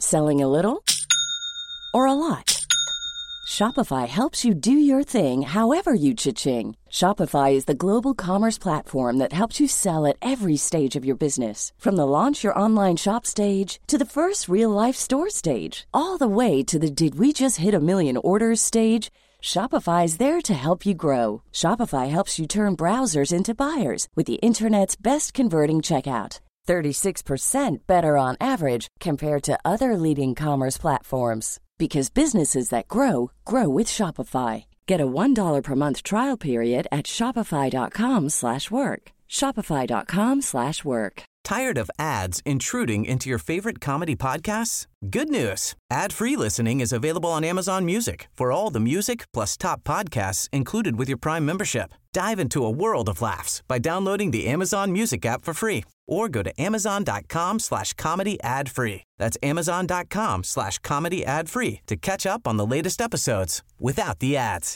Selling a little or a lot? Shopify helps you do your thing however you cha-ching. Shopify is the global commerce platform that helps you sell at every stage of your business. From the launch your online shop stage to the first real-life store stage, all the way to the did we just hit a million orders stage. Shopify is there to help you grow. Shopify helps you turn browsers into buyers with the internet's best converting checkout. 36% better on average compared to other leading commerce platforms. Because businesses that grow, grow with Shopify. Get a $1 per month trial period at shopify.com/work. Shopify.com/work. Tired of ads intruding into your favorite comedy podcasts? Good news. Ad-free listening is available on Amazon Music for all the music plus top podcasts included with your Prime membership. Dive into a world of laughs by downloading the Amazon Music app for free or go to amazon.com/comedy ad-free. That's amazon.com/comedy ad-free to catch up on the latest episodes without the ads.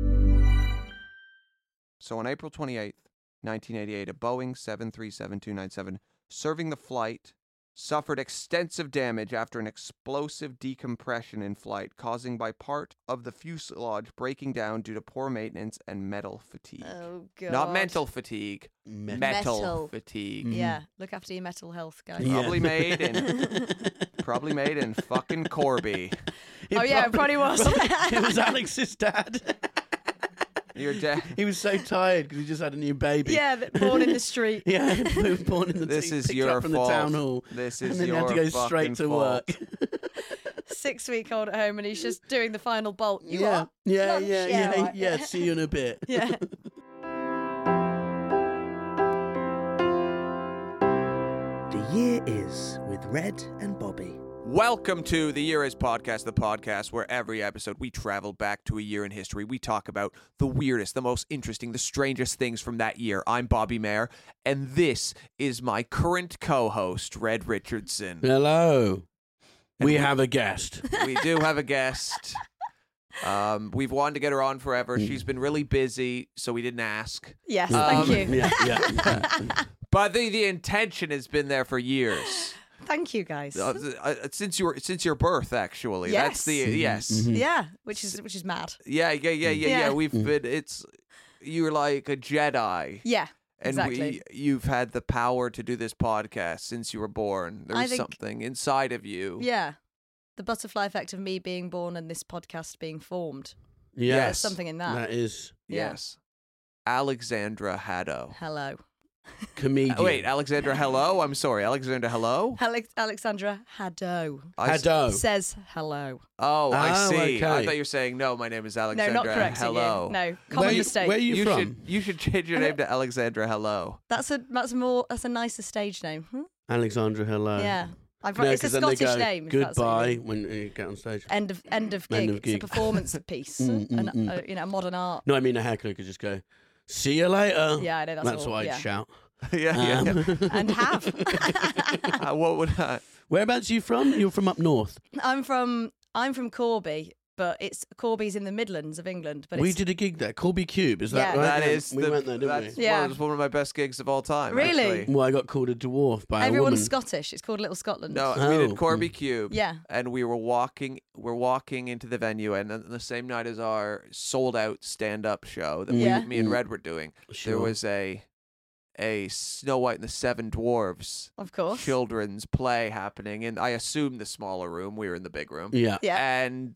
So on April 28th, 1988, a Boeing 737-297 serving the flight suffered extensive damage after an explosive decompression in flight, causing by part of the fuselage breaking down due to poor maintenance and metal fatigue. Oh, God. Not mental fatigue. Metal fatigue. Yeah, look after your mental health, guys. Probably made in fucking Corby. It probably was. It was Alex's dad. Your dad. He was so tired because he just had a new baby. Yeah, born in the street. Yeah, born in the This is picked your up from fault. the town hall. This is and then your had to go fucking straight to fault. work. 6-week-old at home, and he's just doing the final bolt. You yeah, are? yeah, Lunch? yeah. right. See you in a bit. Yeah. The Year Is with Red and Bobby. Welcome to the Year Is Podcast, the podcast where every episode we travel back to a year in history. We talk about the weirdest, the most interesting, the strangest things from that year. I'm Bobby Mayer, and this is my current co-host, Red Richardson. Hello. We have a guest. We do have a guest. We've wanted to get her on forever. She's been really busy, so we didn't ask. Yes, thank you. Yeah. But the intention has been there for years. Thank you, guys. Since your birth, actually. Yes. That's the yes. Mm-hmm. Yeah, which is mad. Yeah. Yeah. We've been. You're like a Jedi. Yeah, And exactly. you've had the power to do this podcast since you were born. There's something inside of you. Yeah, the butterfly effect of me being born and this podcast being formed. Yes. There's something in that. That is Yes. Alexandra Haddo. Hello. comedian. Oh, wait, Alexandra Hello? I'm sorry, Alexandra Hello? Alexandra Haddo. Haddo. Says hello. Oh, I see. okay. I thought you were saying, no, my name is No, Alexandra not correcting Hello. you. No, common mistake. Where are you from? You should change your name to Alexandra Hello. That's a nicer stage name. Alexandra, hello. Yeah. No, it's a 'cause then they Scottish go, name. if that's what you Goodbye mean. when you get on stage. End of gig. End of It's gig. a performance piece, and modern art. No, I mean a heckler could just go, see you later. Yeah, I know That's all, what I'd yeah. shout. yeah. And have. What would I? Whereabouts are you from? You're from up north. I'm from Corby, but Corby's in the Midlands of England. But We it's, did a gig there, Corby Cube. Is that Yeah. right? That Yeah, is we went there, didn't that's we? Yeah. one of my best gigs of all time. Really? actually. Well, I got called a dwarf by a everyone's woman. Scottish. It's called Little Scotland. No, we Oh. did Corby Cube. Yeah. And we're walking into the venue, and on the same night as our sold out stand up show that Yeah. me and Red were doing, Sure. there was a Snow White and the Seven Dwarfs Of course. children's play happening, and I assumed the smaller room. We were in the big room. Yeah. Yeah. And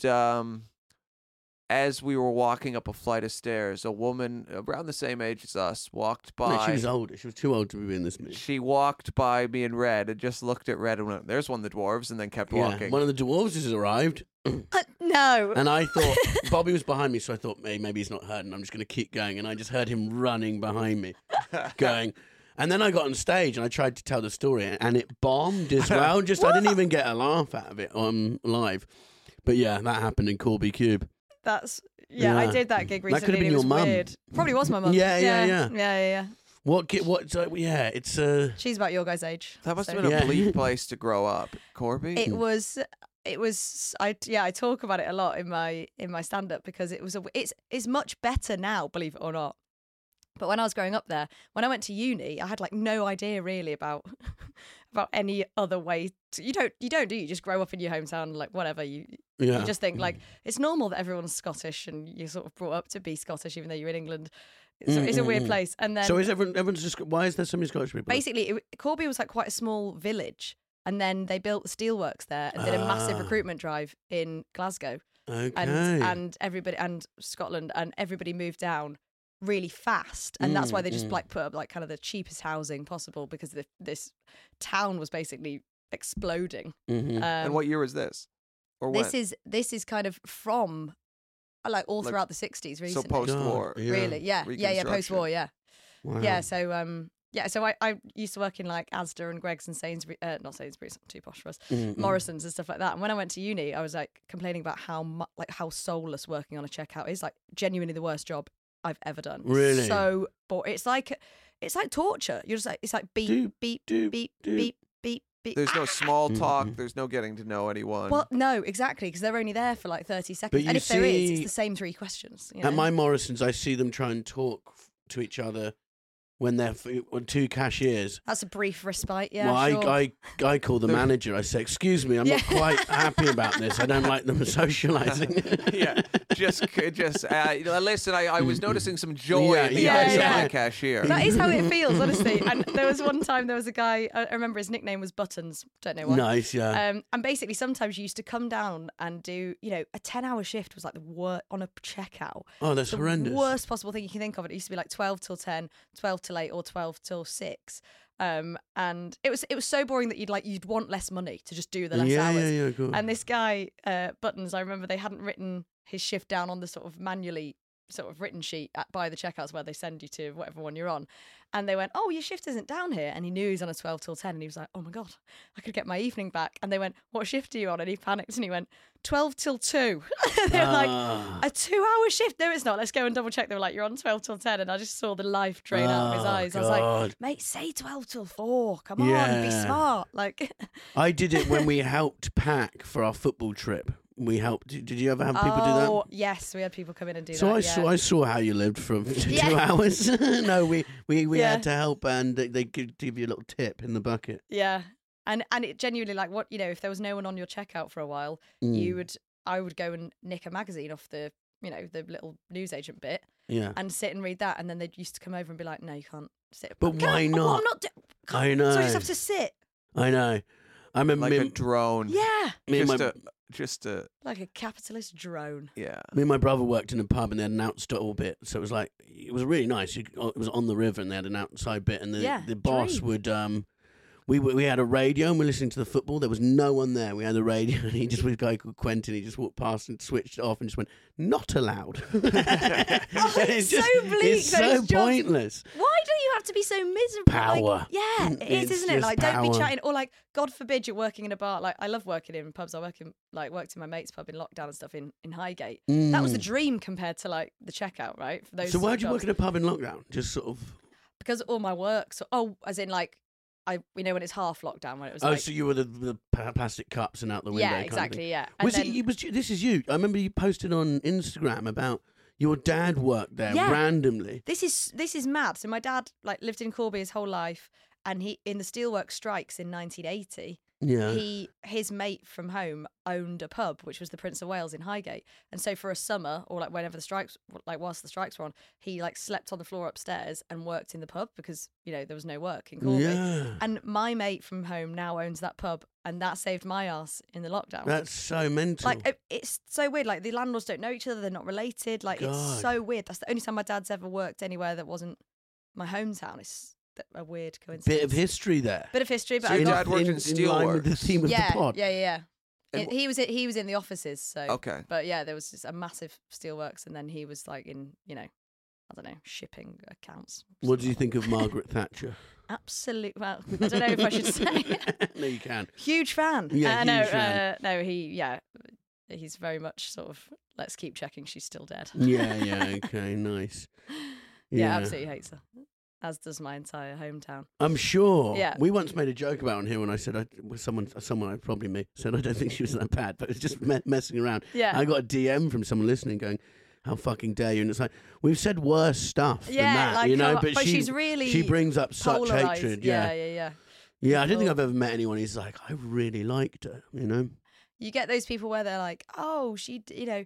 as we were walking up a flight of stairs, a woman around the same age as us walked by. No, she was older. She was too old to be in this movie. She walked by me and Red and just looked at Red and went, "There's one of the dwarves," and then kept walking. One of the dwarves has arrived. No. And I thought, Bobby was behind me, so I thought, maybe he's not heard, and I'm just going to keep going. And I just heard him running behind me, going. And then I got on stage, and I tried to tell the story, and it bombed as well. I didn't even get a laugh out of it on live. But yeah, that happened in Corby Cube. I Yeah. did that gig That recently. could have been and it was your mum. weird. Probably was my mum. Yeah. Yeah. Yeah, it's She's about your guys' age. That must so- have been Yeah. a bleak place to grow up, Corby. It was. I talk about it a lot in my stand up because it's much better now, believe it or not. But when I was growing up there, when I went to uni, I had like no idea really about any other way. You just grow up in your hometown, like whatever you just think like it's normal that everyone's Scottish and you're sort of brought up to be Scottish even though you're in England. It's a weird place. And then so is everyone's just, why is there so many Scottish people? Basically, Corby was like quite a small village, and then they built the steelworks there and did a massive recruitment drive in Glasgow. Okay. And everybody and Scotland and everybody moved down really fast, and that's why they just like put up like kind of the cheapest housing possible because this town was basically exploding. And what year was this? Or when? This is kind of from like all throughout the 60s recently. So post-war. Really, yeah, post-war, yeah. Wow. Yeah, so I used to work in like Asda and Greggs and Sainsbury's, not Sainsbury's, too posh for us, Morrison's and stuff like that. And when I went to uni, I was like complaining about how soulless working on a checkout is. Like genuinely the worst job I've ever done. Really? So boring. It's like torture. You're just like, it's like beep, beep, beep, beep, beep, beep. There's no small talk. There's no getting to know anyone. Well, no, exactly, because they're only there for like 30 seconds. And if there is, it's the same 3 questions. You know? At my Morrison's, I see them try and talk to each other when they're 2 cashiers. That's a brief respite, yeah. Well, sure. I call the manager. I say, "Excuse me, I'm not quite happy about this. I don't like them socialising." Yeah, just listen. I was noticing some joy in the eyes of my cashier. That is how it feels, honestly. And there was one time there was a guy. I remember his nickname was Buttons. Don't know why. Nice, yeah. And basically, sometimes you used to come down and do, a 10-hour shift was like the worst on a checkout. Oh, that's horrendous. The worst possible thing you can think of. It used to be like 12 till 10, 12 till 8, or 12 till 6. And it was so boring that you'd want less money to just do the less hours. Yeah, cool. And this guy, Buttons, I remember they hadn't written his shift down on the sort of manually sort of written sheet by the checkouts where they send you to whatever one you're on. And they went, "Oh, your shift isn't down here." And he knew he was on a 12 till 10. And he was like, "Oh my God, I could get my evening back." And they went, "What shift are you on?" And he panicked and he went, 12 till 2. They were like, "A 2-hour shift?" "No, it's not. Let's go and double check." They were like, "You're on 12 till 10. And I just saw the life drain out of his eyes. God. I was like, "Mate, say 12 till 4. Come on, be smart." Like, I did it when we helped pack for our football trip. We helped. Did you ever have people do that? Oh, yes, we had people come in and do so that. I saw how you lived from 2 hours. No, we had to help, and they could give you a little tip in the bucket. Yeah, and it genuinely, like, what, if there was no one on your checkout for a while, I would go and nick a magazine off the the little newsagent bit, and sit and read that, and then they used to come over and be like, "No, you can't sit." But why not? Oh, I'm not. I know. So I just have to sit. I know. I remember like a drone. Yeah. Just a like a capitalist drone. Yeah. Me and my brother worked in a pub and they had an outside bit, so it was really nice. It was on the river and they had an outside bit, and the boss would we had a radio and we were listening to the football. There was no one there. We had the radio and he just was a guy called Quentin. He just walked past and switched it off and just went, "Not allowed." It's so bleak. It's so pointless. Why do you have to be so miserable? Power. It is, isn't it? Like, don't be power. chatting, or like, God forbid, you're working in a bar. Like, I love working in pubs. I worked in my mate's pub in lockdown and stuff in Highgate. That was the dream compared to like the checkout, right? For those. So why'd you work in a pub in lockdown? Just sort of because all my work. So as in like. When it's half lockdown, when it was. So you were the plastic cups and out the window. Yeah, exactly. Yeah. This is you. I remember you posted on Instagram about your dad worked there randomly. This is mad. So my dad lived in Corby his whole life, and he in the steelworks strikes in 1980. Yeah. His mate from home owned a pub, which was the Prince of Wales in Highgate. And so for a summer, or whenever the strikes, whilst the strikes were on, he slept on the floor upstairs and worked in the pub because, there was no work in Corby. Yeah. And my mate from home now owns that pub, and that saved my ass in the lockdown. That's so mental. It's so weird. The landlords don't know each other. They're not related. It's so weird. That's the only time my dad's ever worked anywhere that wasn't my hometown. It's a weird coincidence. Bit of history there. But so your dad worked in steelworks. With the theme of the pod. Yeah. He was in the offices. So okay. But yeah, there was just a massive steelworks, and then he was in I don't know, shipping accounts. What do you think of Margaret Thatcher? Absolutely. Well, I don't know if I should say. No, you can. Huge fan. Yeah, huge fan. No, he's very much sort of. Let's keep checking she's still dead. Yeah. Okay, nice. Yeah, absolutely hates her. As does my entire hometown. I'm sure. Yeah. We once made a joke about on here when I said someone, probably me, said I don't think she was that bad, but it was just messing around. Yeah. I got a DM from someone listening going, how fucking dare you? And it's like, we've said worse stuff than that, like, you know. but she's really she brings up such polarised. hatred. Yeah. Yeah, I don't think I've ever met anyone who's like, I really liked her, you know. You get those people where they're like, oh, she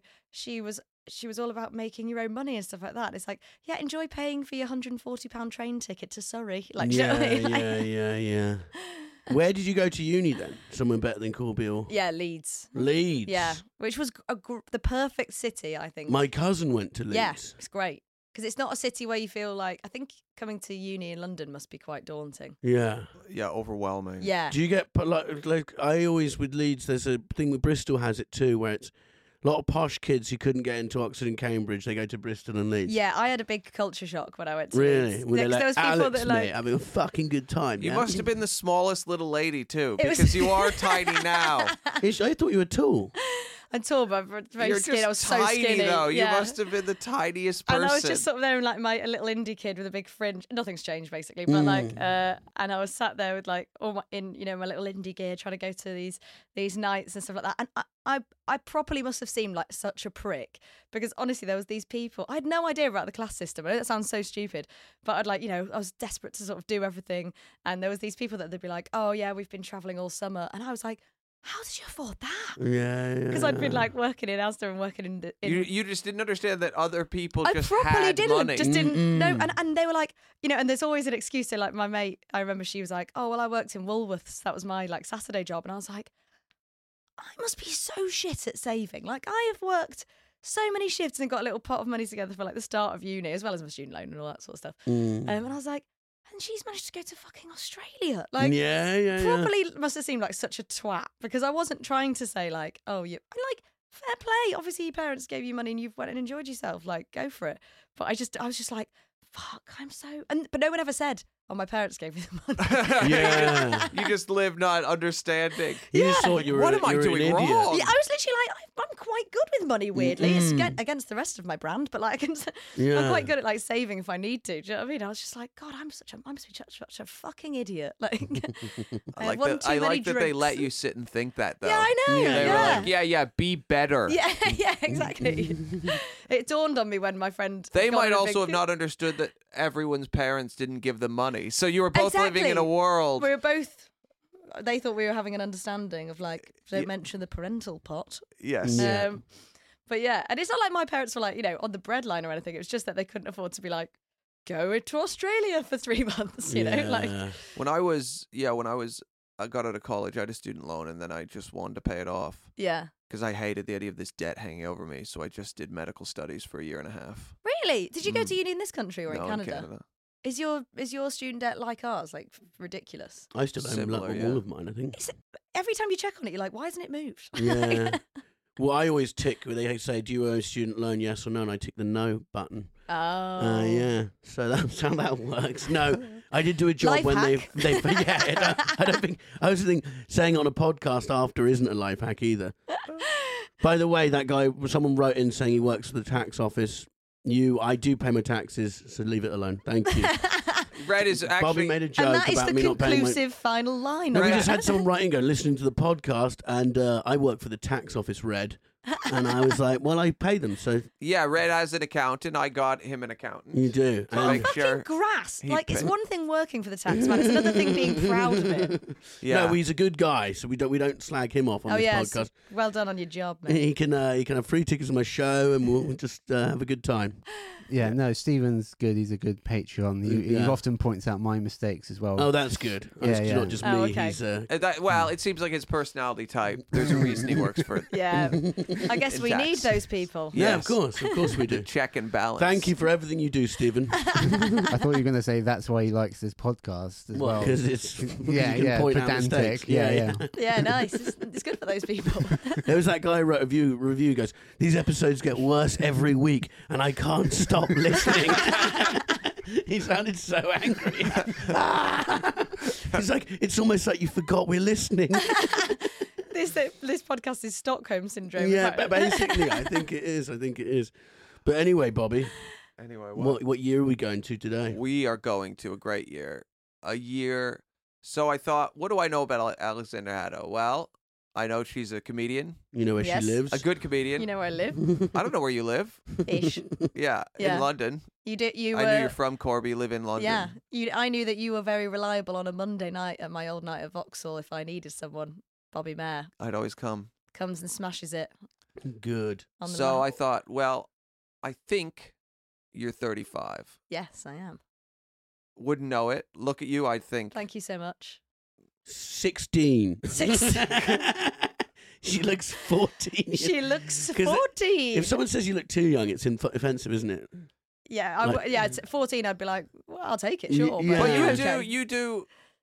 was all about making your own money and stuff like that. It's like, yeah, enjoy paying for your £140 train ticket to Surrey. Like, you know what I mean? Like, yeah. Where did you go to uni then? Somewhere better than Corby or? Yeah, Leeds. Leeds. Yeah, which was the perfect city, I think. My cousin went to Leeds. Yeah, it's great. Because it's not a city where you feel like, I think coming to uni in London must be quite daunting. Yeah. Yeah, overwhelming. Yeah. Do you get, like I always, with Leeds, there's a thing with Bristol has it too, where it's a lot of posh kids who couldn't get into Oxford and Cambridge, they go to Bristol and Leeds. Yeah, I had a big culture shock when I went to Really? Leeds. Were they like, there was people Alex, that mate, like, having a fucking good time, You yeah? must have been the smallest little lady too, It was- because you are tiny now. I thought you were tall. I'm tall, but I'm very You're skinny. just I was so tiny skinny. though. Yeah. You must have been the tiniest person. And I was just sort of there, like a little indie kid with a big fringe. Nothing's changed basically, but like, and I was sat there with like all my my little indie gear, trying to go to these nights and stuff like that. And I properly must have seemed like such a prick, because honestly, there was these people. I had no idea about the class system. I know that sounds so stupid, but I'd like, I was desperate to sort of do everything, and there was these people that they'd be like, oh yeah, we've been travelling all summer, and I was like, how did you afford that? Yeah. Because I'd been like working in Asda and working in. You just didn't understand that other people I just properly had didn't, money. just didn't know. And they were like, and there's always an excuse. So like my mate, I remember she was like, oh, well, I worked in Woolworths. That was my like Saturday job. And I was like, I must be so shit at saving. Like I have worked so many shifts and got a little pot of money together for like the start of uni, as well as my student loan and all that sort of stuff. And I was like, and she's managed to go to fucking Australia. Like, yeah. properly must have seemed like such a twat, because I wasn't trying to say like, oh, I'm like, fair play. Obviously, your parents gave you money and you went and enjoyed yourself. Like, go for it. But I was just like, fuck, I'm so. But no one ever said, oh, my parents gave me the money. Yeah. You just live not understanding. You just thought you were What am I you were an doing idiot. wrong? Yeah, I was literally like, I'm quite good with money, weirdly. It's against the rest of my brand, but like, I'm quite good at like saving if I need to. Do you know what I mean? I was just like, God, I must be such a fucking idiot. Like, I like that they let you sit and think that though. Yeah, I know. Yeah. They Yeah. were like, be better. Yeah, exactly. It dawned on me when my friend. They got might in a also big- have not understood that everyone's parents didn't give them money. So you were both living in a world. We were both. They thought we were having an understanding of like, don't mention the parental pot. Yes. Yeah. But yeah, and it's not like my parents were like, on the breadline or anything. It was just that they couldn't afford to be like, go to Australia for 3 months. Like. When I got out of college, I had a student loan, and then I just wanted to pay it off Yeah. because I hated the idea of this debt hanging over me. So I just did medical studies for a year and a half. Really? Did you go to uni in this country or No, in Canada? Is your student debt like ours, like ridiculous? I still own Similar, all of mine, I think. Every time you check on it, you're like, why hasn't it moved? Yeah. Well, I always tick. They say, "Do you owe a student loan? Yes or no?" And I tick the no button. Oh. Yeah. So that's how that works. No, I did do a job Life when hack. they yeah. I don't think. I was thinking saying on a podcast after isn't a life hack either. By the way, that guy, someone wrote in saying he works for the tax office. I do pay my taxes, so leave it alone. Thank you. Red is Bobby actually made a joke And that is about the me not paying my. conclusive final line. No, of we it. just had someone writing, go listening to the podcast, and I work for the tax office, Red, and I was like, well, I pay them, so Red has an accountant. I got him an accountant. you do. To And- make sure Fucking grass. he Like, it's paid. one thing working for the tax man, it's another thing being proud of it. Yeah. No, he's a good guy, so we don't slag him off on this so podcast. well done on your job, mate. He can have free tickets to my show, and we'll just have a good time. Yeah, no, Stephen's good. He's a good Patreon. He Yeah. often points out my mistakes as well. Oh, that's good. Yeah, It's yeah. not just me. Oh, okay. He's It seems like his personality type. There's a reason he works for Yeah. I guess In we tax. need those people. yeah, Yes. of course we the do. check and balance. Thank you for everything you do, Stephen. I thought you were going to say that's why he likes this podcast as well. Because it's Yeah, you can yeah, point out pedantic. mistakes. Yeah. Yeah, nice. It's good for those people. There was that guy who wrote a review goes, these episodes get worse every week and I can't stop listening. He sounded so angry. He's like, it's almost like you forgot we're listening. This podcast is Stockholm syndrome. Yeah, apparently. basically, I think it is. But anyway, Bobby, Anyway, what year are we going to today? we are going to a great year. A year. So I thought, what do I know about Alexander Haddo? Well, I know she's a comedian, You know where Yes. she lives? a good comedian. You know where I live? I don't know where you live. Ish. Yeah, Yeah. in London. You did. You were. I knew you're from Corby, live in London. Yeah. I knew that you were very reliable on a Monday night at my old night at Vauxhall. If I needed someone, Bobby Mayer I'd always come. comes and smashes it Good. on the So night. I thought, well, I think you're 35. Yes, I am. Wouldn't know it. Look at you, I'd think. Thank you so much. 16. Six. She looks 14. She looks 'Cause 14. If someone says you look too young, it's offensive, isn't it? Yeah, it's 14. I'd be like, well, I'll take it, Y- sure. yeah. But But you okay. do, you do.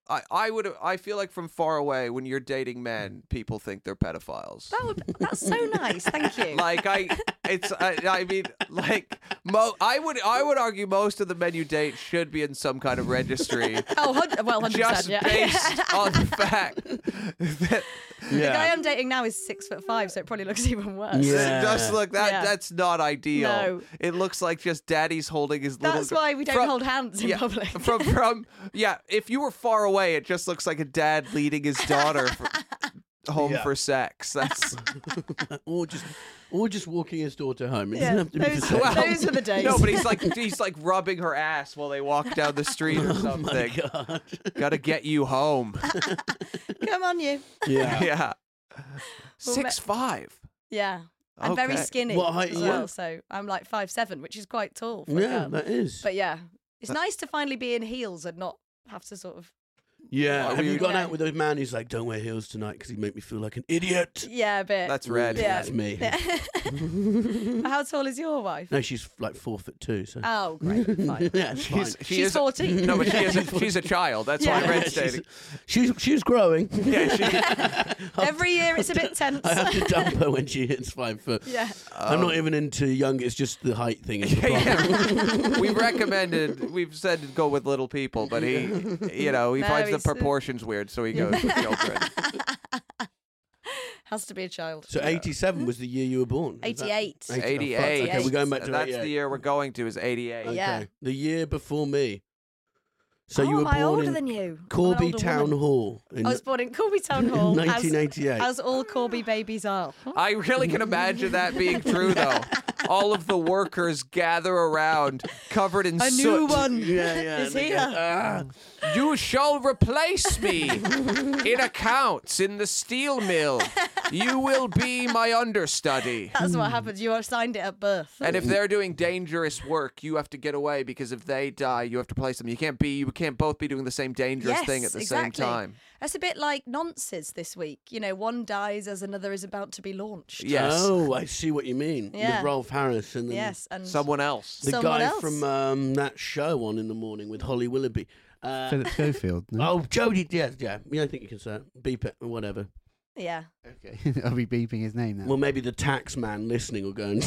I feel like from far away, when you're dating men, people think they're pedophiles. That's so nice. Thank you. Like I mean, like I would argue most of the men you date should be in some kind of registry, Oh, 100%. just Yeah. based on the fact that The guy I'm dating now is 6'5", so it probably looks even worse. Yeah. just look that Yeah. that's not ideal. No. It looks like just daddy's holding his little. That's why we don't from- hold hands in yeah, public. From yeah, if you were far away, it just looks like a dad leading his daughter home Yeah. for sex. That's or just walking his daughter home. It Yeah, doesn't have to be those- for sex. well, Those were the days. No, but he's like rubbing her ass while they walk down the street or Oh my something. God. Gotta get you home. Come on, you. Yeah. Yeah. Well, 6'5". Yeah. I'm very Okay. skinny What height as are you? well, so I'm like 5'7", which is quite tall for a Yeah, girl. that is. But yeah, it's nice to finally be in heels and not have to sort of. Yeah. Are Have you we- gone No. out with a man who's like, don't wear heels tonight because he make me feel like an idiot? Yeah, a bit. That's red. Yeah. That's me. How tall is your wife? No, she's like 4'2", so. Oh, great. Fine. Yeah, it's fine. She's 14. No, but she's a child. That's Yeah. why Red's she's, dating. she's growing. Yeah, Every year it's a bit tense. I have to dump her when she hits 5 foot. Yeah. I'm not even into young. It's just the height thing. Is the problem. We've said to go with little people, but he No, finds the he's- proportions weird, so he goes with children. Has to be a child. So 87 was the year you were born. Is that- 88. 88. Okay, we're going back to That's 88. the year we're going to is 88. Okay. Yeah. The year before me. So oh, you were am I born older in than you? I'm Corby an older Town woman. Hall in I was born in Corby Town Hall. 1988. As all Corby babies are. I really can imagine that being true, though. All of the workers gather around, covered in A soot. new one yeah. is they here. go, "Ah." You shall replace me in accounts in the steel mill. You will be my understudy. That's what happens. You signed it at birth. And if they're doing dangerous work, you have to get away because if they die, you have to place them. You can't both be doing the same dangerous yes, thing at the exactly. same time. That's a bit like nonces this week. You know, one dies as another is about to be launched. Yes. Oh, I see what you mean. Yeah. With Rolf Harris and then Yes, and Someone else. the someone guy else. from that show on in the morning with Holly Willoughby. Philip Schofield. No? Oh, Jodie, yeah. I think you can say it. Beep it or whatever. yeah. Okay. I'll be beeping his name now. Well, maybe the tax man listening will go and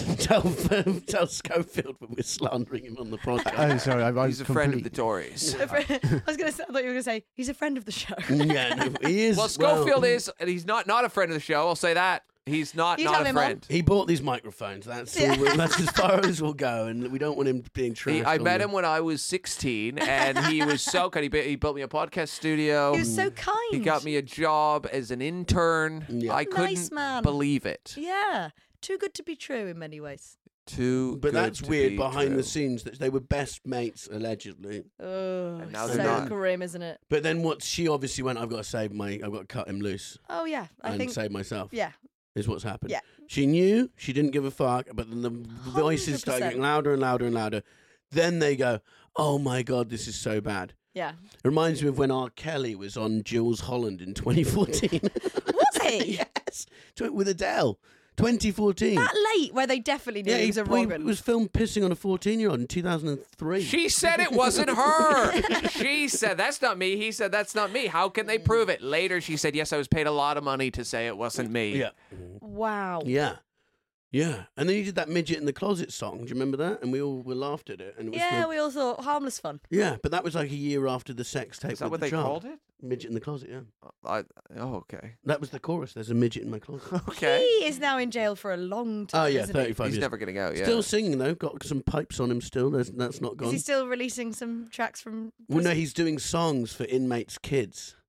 tell Schofield when we're slandering him on the podcast. Oh, sorry. I He's a friend of the Tories. I thought you were going to say he's a friend of the show. Yeah, no, he is. Well, Schofield is, and he's not a friend of the show. I'll say that. He's not You'd have a him on. friend. He bought these microphones. That's Yeah. that's as far as we'll go, and we don't want him being trashed. I on met the- him when I was 16, and he was so kind. He built me a podcast studio. He was so kind. He got me a job as an intern. Yeah. I couldn't Nice man. believe it. Yeah. Too good to be true in many ways. Too But good that's to weird be behind true. the scenes that they were best mates allegedly. Oh, And now so they're not. grim, isn't it? But then what she obviously went, I've got to cut him loose Oh, yeah. I and think. save myself. Yeah. Is what's happened. Yeah. She knew, she didn't give a fuck, but then the voices started 100%. getting louder and louder and louder. Then they go, oh my God, this is so bad. Yeah. It reminds me of when R. Kelly was on Jules Holland in 2014. Was he? Yes, with Adele. 2014. That late, where they definitely knew yeah, he was a he Robin. was filmed pissing on a 14-year-old in 2003. She said it wasn't her. She said, that's not me. He said, that's not me. How can they prove it? Later, she said, yes, I was paid a lot of money to say it wasn't me. Yeah. Wow. Yeah. Yeah. And then he did that Midget in the Closet song. Do you remember that? And we all laughed at it. And it was Yeah, for- we all thought harmless fun. yeah, but that was like a year after the sex tape. Is that with what the they child. called it? Midget in the Closet, yeah. Okay. That was the chorus. There's a midget in my closet. Okay. He is now in jail for a long time. Oh, yeah, isn't he? 35 He's years. never getting out, yeah. Still singing, though. Got some pipes on him still. That's not Is gone. he still releasing some tracks from? Well, no, prison? he's doing songs for inmates' kids.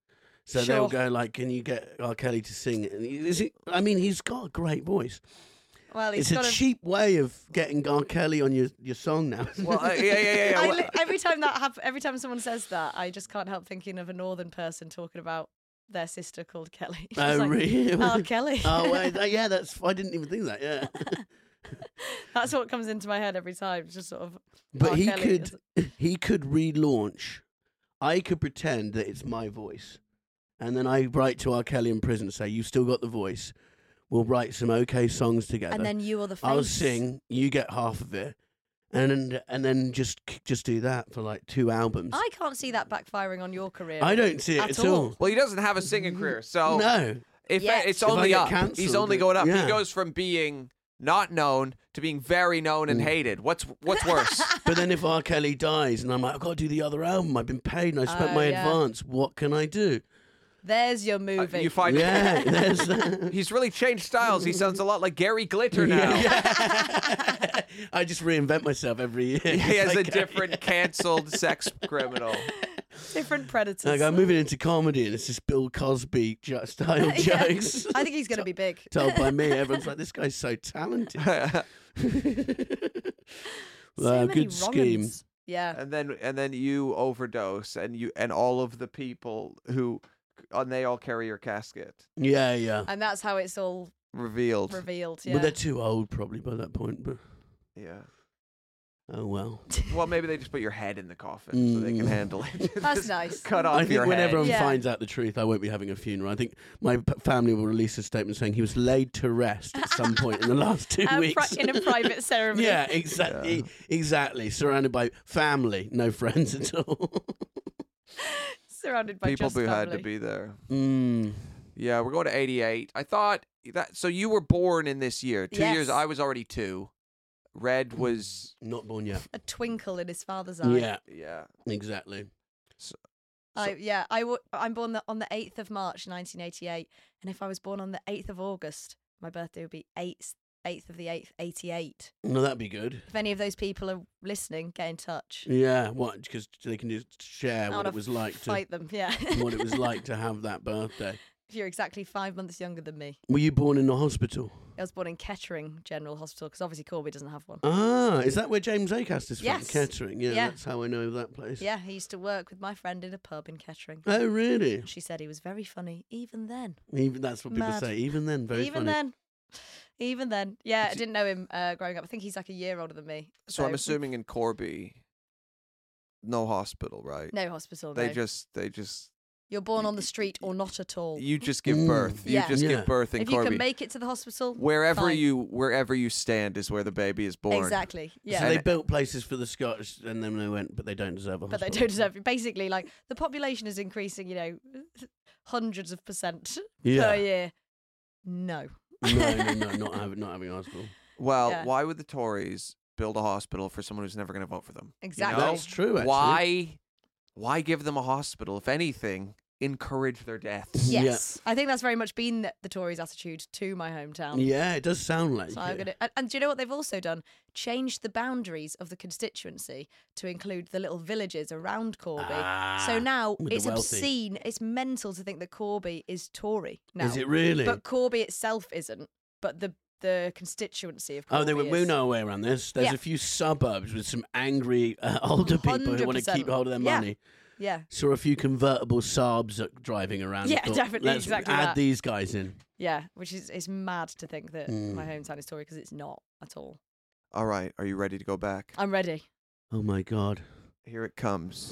So they'll Sure. go like, "Can you get R. Kelly to sing it?" And he's got a great voice. Well, he's It's a got cheap way of getting R. Kelly on your song now. Well, yeah. Well, Every time someone says that, I just can't help thinking of a northern person talking about their sister called Kelly. She's Oh, like, really? Oh, Kelly. Oh, wait, yeah, I didn't even think of that. Yeah, That's what comes into my head every time. It's just sort of. but R. he Kelly. could relaunch. I could pretend that it's my voice, and then I write to R. Kelly in prison, say, "You've still got the voice. We'll write some okay songs together. And then you are the face. I'll sing. You get half of it." And then just do that for like 2 albums. I can't see that backfiring on your career. I don't see it at all. well, he doesn't have a singing career, so No. if Yet. it's If I only get up. cancelled, He's only going up. yeah. He goes from being not known to being very known and hated. What's worse? But then if R. Kelly dies and I'm like, I've got to do the other album, I've been paid and I spent my yeah. advance, what can I do? There's your movie. You find Yeah, there's he's really changed styles. He sounds a lot like Gary Glitter now. Yeah. I just reinvent myself every year. He has a Like, different canceled sex criminal. Different predators. Like I'm moving into comedy and it's just Bill Cosby style Yeah. jokes I think he's going to be big. told by me. Everyone's like, this guy's so talented. So many Good scheme. wrong-uns. Yeah. and then you overdose, and all of the people who, and they all carry your casket Yeah. And that's how it's all revealed. revealed. But Yeah. they're too old probably by that point. But Yeah. oh well. Well, maybe they just put your head in the coffin so they can handle it. That's Just nice. Cut off I think your when head. everyone Yeah. finds out the truth, I won't be having a funeral. I think my family will release a statement saying he was laid to rest at some point in the last 2 weeks. In a private ceremony. Yeah, exactly. Exactly. Surrounded by family, no friends at all. Surrounded by People just who family. had to be there. Mm. Yeah, we're going to 88. I thought that. So you were born in this year. 2 years. Yes. I was already 2. Red was. Not born yet. A twinkle in his father's eye. Yeah, Yeah. exactly. I'm born on the 8th of March 1988, and if I was born on the 8th of August, my birthday would be 8th of the 8th, 88. No, that'd be good. If any of those people are listening, get in touch. Yeah, what? Because they can just share I what wanna it was like to fight them, yeah. what it was like to have that birthday. If you're exactly 5 months younger than me. Were you born in the hospital? I was born in Kettering General Hospital, because obviously Corby doesn't have one. Ah, is that where James Acaster is Yes. from? Kettering. Yeah, Yeah. that's how I know that place. Yeah, he used to work with my friend in a pub in Kettering. Oh, really? She said he was very funny, even then. Even that's what people Mad. say. Even then, very Even funny. then. Yeah, I didn't know him growing up. I think he's like a year older than me. So I'm assuming in Corby, no hospital, right? No hospital, They no. just You're born on the street or not at all. you just give birth. You Yeah. just Yeah. give birth in If you Corby. can make it to the hospital, wherever fine. you stand is where the baby is born. Exactly. Yeah. So they built places for the Scottish, and then they went, but they don't deserve a but they hospital. don't deserve it. Basically, like the population is increasing, hundreds of percent Yeah. per year. No. No, not having a hospital. Well, Yeah. why would the Tories build a hospital for someone who's never going to vote for them? Exactly. That's true. Actually. Why give them a hospital? If anything, encourage their deaths. Yeah. Yes. I think that's very much been the Tories' attitude to my hometown. Yeah, it does sound like So I'm it. gonna, and do you know what they've also done? Changed the boundaries of the constituency to include the little villages around Corby. So now with the it's wealthy. obscene. It's mental to think that Corby is Tory now. Is it really? But Corby itself isn't. But the constituency of Corby we is. know a way around this. There's Yeah. a few suburbs with some angry older people who want to 100%. keep hold of their Yeah. money. Yeah, Saw a few convertible Saabs driving around. and Yeah, thought, definitely, Let's exactly add that. these guys in. yeah. Which is it's mad to think that Mm. my hometown is Tory because it's not at all. All right, are you ready to go back? I'm ready. Oh my God. Here it comes.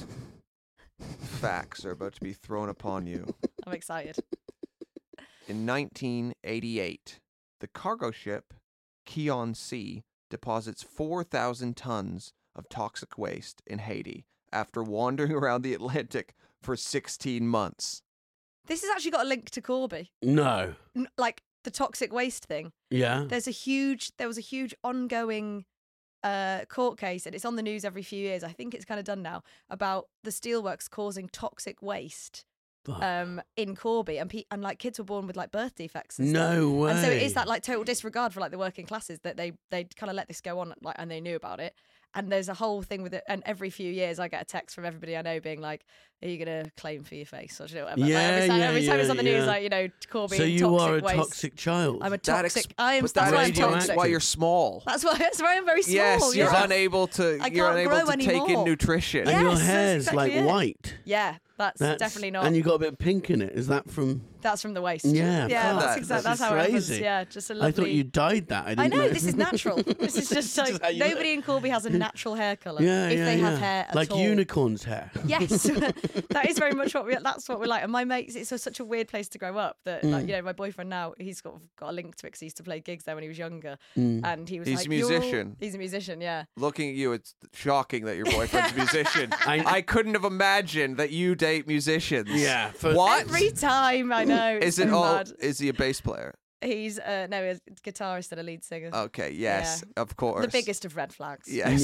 Facts are about to be thrown upon you. I'm excited. In 1988, the cargo ship Keon Sea deposits 4,000 tons of toxic waste in Haiti after wandering around the Atlantic for 16 months. This has actually got a link to Corby, No. like the toxic waste thing. Yeah. There was a huge ongoing court case, and it's on the news every few years. I think it's kind of done now, about the steelworks causing toxic waste Fuck. in Corby, and like kids were born with like birth defects and stuff. No way. And so it is that like total disregard for like the working classes that they kind of let this go on, like, and they knew about it. And there's a whole thing with it. And every few years, I get a text from everybody I know being like, are you going to claim for your face or whatever? Yeah, every time it's on the news, yeah. like, you know, Corbyn So you are a waste. toxic child. I'm a That toxic. I am. but That's that why I'm explains toxic. why you're small. That's why I'm very small. Yes, you're yeah. unable to. I You're can't unable grow to take in anymore. nutrition. And your Yes, that's hair's exactly like it. white. Yeah, that's definitely not. And you got a bit of pink in it. Is that from? That's from the waist. Yeah, yeah, fuck, that's exactly. that's That's how it happens. crazy. Yeah, just a I lovely. thought you dyed that. I didn't know this is natural. This is just Just like how you nobody in Corby has a natural hair colour. Yeah, if yeah, they yeah. have hair at like all. unicorn's hair. Yes, that is very much that's what we're like. And my mates, it's such a weird place to grow up that, like, you know, my boyfriend now, he's got a link to it because he used to play gigs there when he was younger. And he was He's like, a musician. He's a musician, yeah. Looking at you, it's shocking that your boyfriend's a musician. I couldn't have imagined that you date musicians. Yeah. What? Every time, I know. Is it's it so all? bad. Is he a bass player? He's, no, he's a guitarist and a lead singer. Okay. Yes. Yeah. Of course. The biggest of red flags. Yes.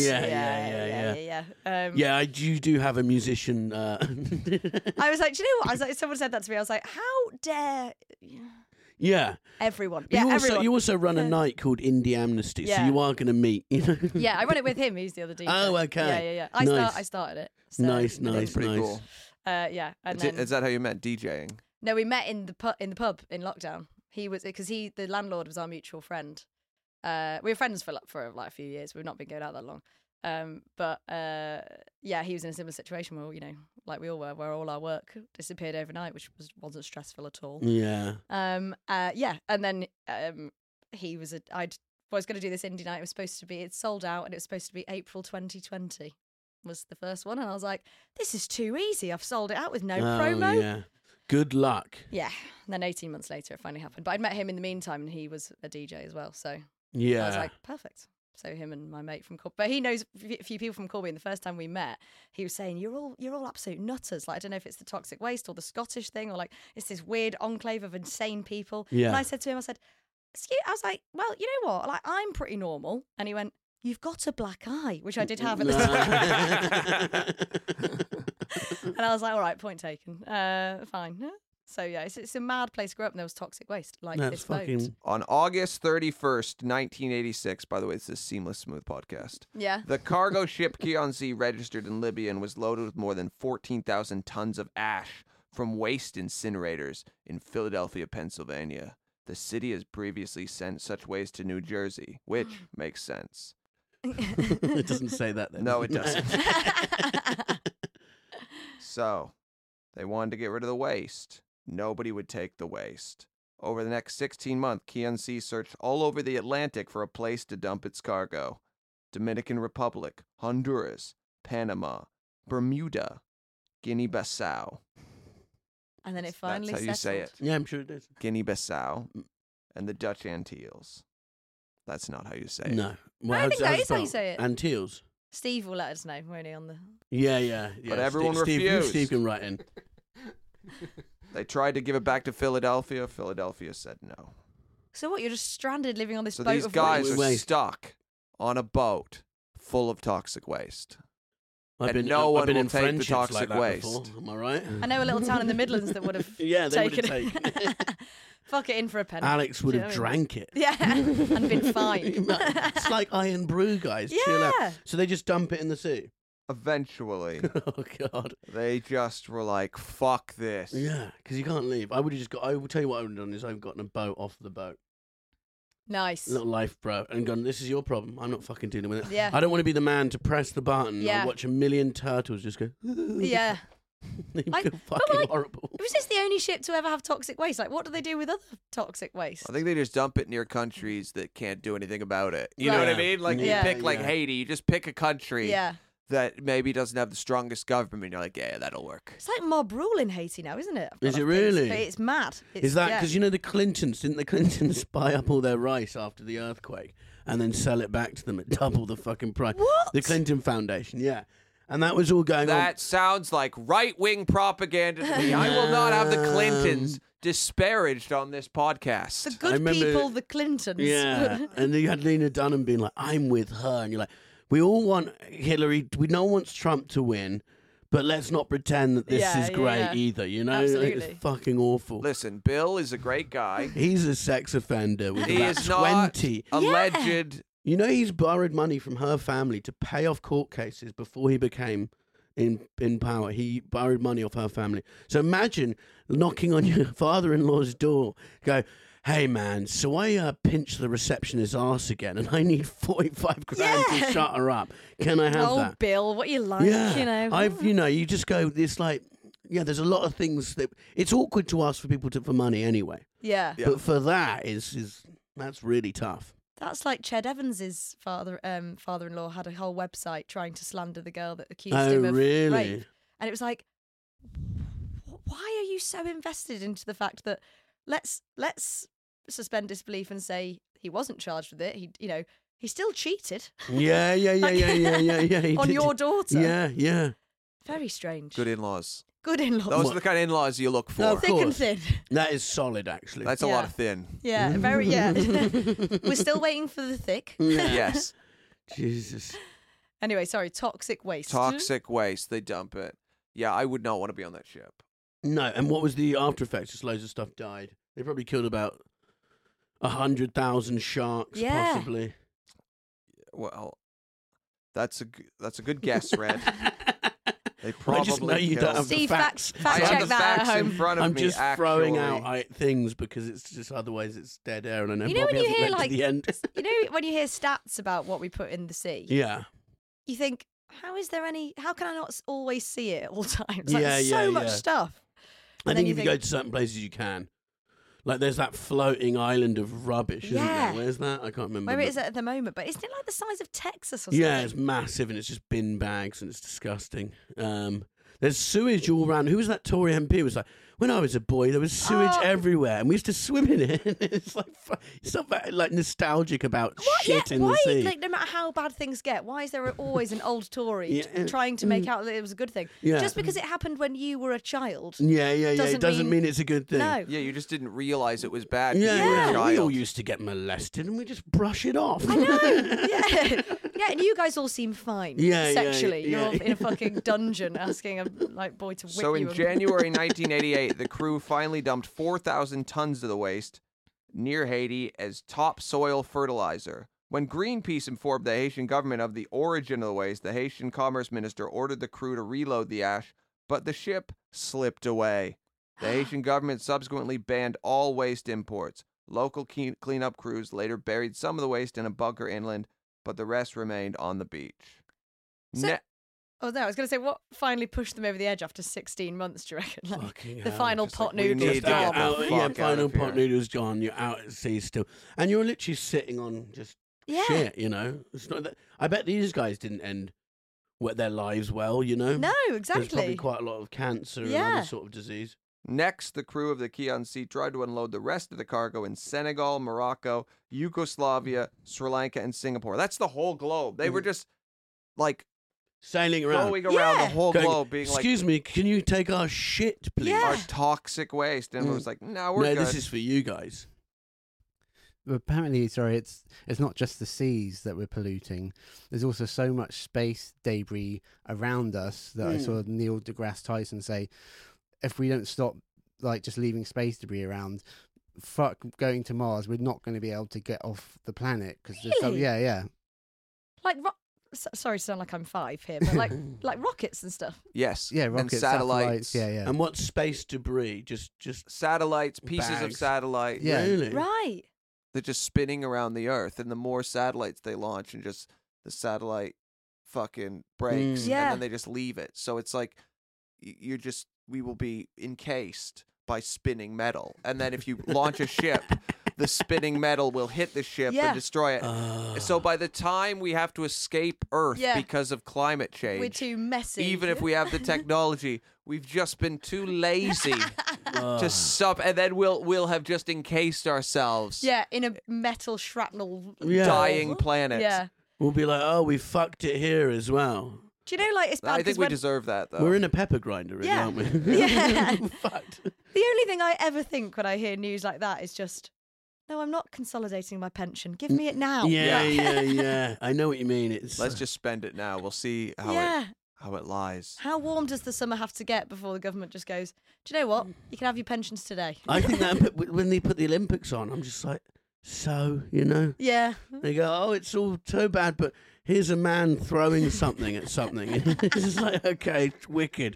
Yeah. Yeah, you do have a musician. I was like, do you know what? I was like, someone said that to me. I was like, how dare Yeah. everyone? But Yeah, you also, everyone. you also run a night called Indie Amnesty, so Yeah. you are going to meet. You know? Yeah, I run it with him. He's the other DJ. Oh, okay. Yeah. Nice. I started it. So, Nice, That's nice, pretty nice. cool. Yeah, and then Is that how you met DJing? no, we met in the pub in lockdown. He was because the landlord was our mutual friend. We were friends for like a few years. We've not been going out that long. But yeah, he was in a similar situation where, you know, like we all were, where all our work disappeared overnight, which wasn't stressful at all. Yeah. Yeah, and then he was I was going to do this indie night. It was supposed to be, it's sold out, and it was supposed to be April 2020 was the first one, and I was like, this is too easy. I've sold it out with no promo. Yeah. Good luck. Yeah. And then 18 months later, it finally happened. But I'd met him in the meantime, and he was a DJ as well. So Yeah. I was like, perfect. So him and my mate from Corby, but he knows a few people from Corby. And the first time we met, he was saying, "You're all absolute nutters. Like, I don't know if it's the toxic waste or the Scottish thing, or like it's this weird enclave of insane people." Yeah. And I said to him, I was like, "Well, you know what? Like, I'm pretty normal." And he went, "You've got a black eye," which I did have at the time. And I was like, "All right, point taken. Fine." So yeah, it's a mad place to grow up, and there was toxic waste like That's this boat. fucking. On August 31st, 1986, by the way, it's a Seamless Smooth podcast. Yeah. The cargo ship Kion-C registered in Libya and was loaded with more than 14,000 tons of ash from waste incinerators in Philadelphia, Pennsylvania. The city has previously sent such waste to New Jersey, which makes sense. It doesn't say that then. No, it doesn't. So, they wanted to get rid of the waste. Nobody would take the waste. Over the next 16 months, Kion-C searched all over the Atlantic for a place to dump its cargo. Dominican Republic, Honduras, Panama, Bermuda, Guinea-Bissau. And then it finally That's how you say it. settled. Yeah, I'm sure it is. Guinea-Bissau and the Dutch Antilles. That's not how you say it. No. I think that is how you spelled? say it. Antilles. Steve will let us know. We're only on the. Yeah. But everyone Steve, refused. Steve can write in. They tried to give it back to Philadelphia. Philadelphia said no. So what? You're just stranded living on this So boat these of guys waste? are waste. stuck on a boat full of toxic waste. I've And no one I've been will in take the friendships toxic like that waste. before. Am I right? I know a little town in the Midlands that would have Yeah, they would taken have it. taken. Fuck it in for a penny. Alex would Do you have know what I mean? drank it. Yeah, and been fined. It's like Iron Brew, guys. Chill out. Yeah. So they just dump it in the sea. Eventually, Oh God. they just were like, fuck this. Yeah, because you can't leave. I would have just got. I will tell you what I would have done is I've gotten a boat off the boat, Nice. a little lifeboat, and gone. This is your problem. I'm not fucking dealing with it. Yeah. I don't want to be the man to press the button Yeah. and watch a million turtles just go. Yeah. They I- feel but fucking like- horrible. Was this the only ship to ever have toxic waste? Like, what do they do with other toxic waste? I think they just dump it near countries that can't do anything about it. You know what I Right. mean? Like, Yeah. you pick, like, Yeah. Haiti. You just pick a country Yeah. that maybe doesn't have the strongest government. You're like, yeah, that'll work. It's like mob rule in Haiti now, isn't it? I've got Is it off things. really? It's mad. It's, Is that yeah. because you know the Clintons? Didn't the Clintons buy up all their rice after the earthquake and then sell it back to them at double the fucking price? What? The Clinton Foundation, yeah. And that was all going That sounds like right-wing propaganda to me. I will not have the Clintons disparaged on this podcast. The I good remember- people, the Clintons. on. Yeah. And then you had Lena Dunham being like, I'm with her. And you're like, we all want Hillary. No one wants Trump to win. But let's not pretend that this Yeah, is yeah, great yeah. either, you know? Absolutely. It's fucking awful. Listen, Bill is a great guy. He's a sex offender with He about is not 20. alleged. You know, he's borrowed money from her family to pay off court cases before he became in power. He borrowed money off her family. So imagine knocking on your father-in-law's door, go, hey man, so I pinched the receptionist's arse again and I need 45 grand to shut her up. Can I have that? Bill, what you like, Yeah. You just go, it's like, there's a lot of things that, it's awkward to ask for people for money anyway. Yeah. But for that that's really tough. That's like Ched Evans's father-in-law had a whole website trying to slander the girl that accused Oh, him of really? rape. And it was like, why are you so invested into the fact that let's suspend disbelief and say he wasn't charged with it. He still cheated. Yeah. On your daughter. Yeah. Very strange. Good in-laws. Good in-laws. Those are the kind of in-laws you look for. No, of Thick and course. thin. That is solid, actually. That's a lot of thin. Yeah, very, yeah. We're still waiting for the thick. Yes. Jesus. Anyway, sorry, toxic waste. Toxic waste. They dump it. Yeah, I would not want to be on that ship. No, and what was the after effects? Just loads of stuff died. They probably killed about 100,000 sharks, possibly. Well, that's a good guess, Red. They probably I just know you don't have the Steve, facts. I fact have check the that facts at in home. front of I'm me. just actually. throwing out things because it's just otherwise it's dead air, and I know You know Bobby when you hasn't hear read to like the end. when you hear stats about what we put in the sea, Yeah. you think, how can I not always see it at all times? Like, Yeah, there's yeah, so much yeah. stuff. I And think then if you go to certain places, you can. Like there's that floating island of rubbish, isn't Yeah. there? Where's that? I can't remember. Where but- is it at the moment? But isn't it like the size of Texas or something? Yeah, it's massive and it's just bin bags and it's disgusting. There's sewage all around. Who was that Tory MP? It was like, when I was a boy, there was sewage everywhere and we used to swim in it. It's like, it's not that, like nostalgic about shit in the sea. Like, no matter how bad things get, why is there always an old Tory Yeah. trying to make out that it was a good thing? Yeah. Just because it happened when you were a child. Yeah. It doesn't mean it's a good thing. No. Yeah, you just didn't realize it was bad. 'cause Yeah, you were a yeah. We child. all used to get molested and we just brush it off. I know. Yeah. Yeah, and you guys all seem fine. Yeah, yeah, sexually. yeah. You're all in a fucking dungeon asking a boy to whip So you. in January 1988, the crew finally dumped 4,000 tons of the waste near Haiti as topsoil fertilizer. When Greenpeace informed the Haitian government of the origin of the waste, the Haitian Commerce Minister ordered the crew to reload the ash, but the ship slipped away. The Haitian government subsequently banned all waste imports. Local cleanup crews later buried some of the waste in a bunker inland, but the rest remained on the beach. So- Oh no, I was going to say, what finally pushed them over the edge after 16 months, do you reckon? Like, Fucking the hell. final Just pot like, we noodles need to gone. get the Out, fuck yeah, out final of here. pot noodles gone. You're out at sea still, and you're literally sitting on just Yeah. shit. You know, it's not that. I bet these guys didn't end their lives well. You know, No, There's probably exactly. quite a lot of cancer and Yeah. other sort of disease. Next, the crew of the Kion Sea tried to unload the rest of the cargo in Senegal, Morocco, Yugoslavia, Sri Lanka, and Singapore. That's the whole globe. They were just like Sailing around. going around the Yeah. whole Going, globe, being like, excuse me, can you take our shit, please? Yeah. our toxic waste. And it was like, no, we're No, good. this is for you guys. But apparently, sorry, it's not just the seas that we're polluting. There's also so much space debris around us that I saw Neil deGrasse Tyson say, if we don't stop like just leaving space debris around, fuck going to Mars, we're not going to be able to get off the planet because Really? yeah. Like, sorry to sound like I'm 5 here, but like rockets and stuff. Yes. Yeah, and rockets, satellites. yeah. And what space debris? Just Satellites, pieces of Bags. satellite. Yeah. really? Right. They're just spinning around the Earth. And the more satellites they launch and just the satellite fucking breaks. Yeah. And then they just leave it. So it's like we will be encased by spinning metal. And then if you launch a ship, the spinning metal will hit the ship Yeah. and destroy it. So by the time we have to escape Earth Yeah. because of climate change, We're too messy. even if we have the technology, we've just been too lazy to stop, and then we'll have just encased ourselves. Yeah, in a metal shrapnel Yeah. Dying planet. Yeah. We'll be like, oh, we fucked it here as well. Do you know, like, it's bad I because think we when... deserve that, though. We're in a pepper grinder, really, Yeah. aren't we? Yeah. Fucked. The only thing I ever think when I hear news like that is just, no, I'm not consolidating my pension. Give me it now. Yeah. I know what you mean. It's Let's just spend it now. We'll see Yeah. how it lies. How warm does the summer have to get before the government just goes, do you know what? You can have your pensions today. I think that when they put the Olympics on, I'm just like, So, you know, Yeah. they go, oh, it's all so bad, but here's a man throwing something at something. It's just like, okay, it's wicked.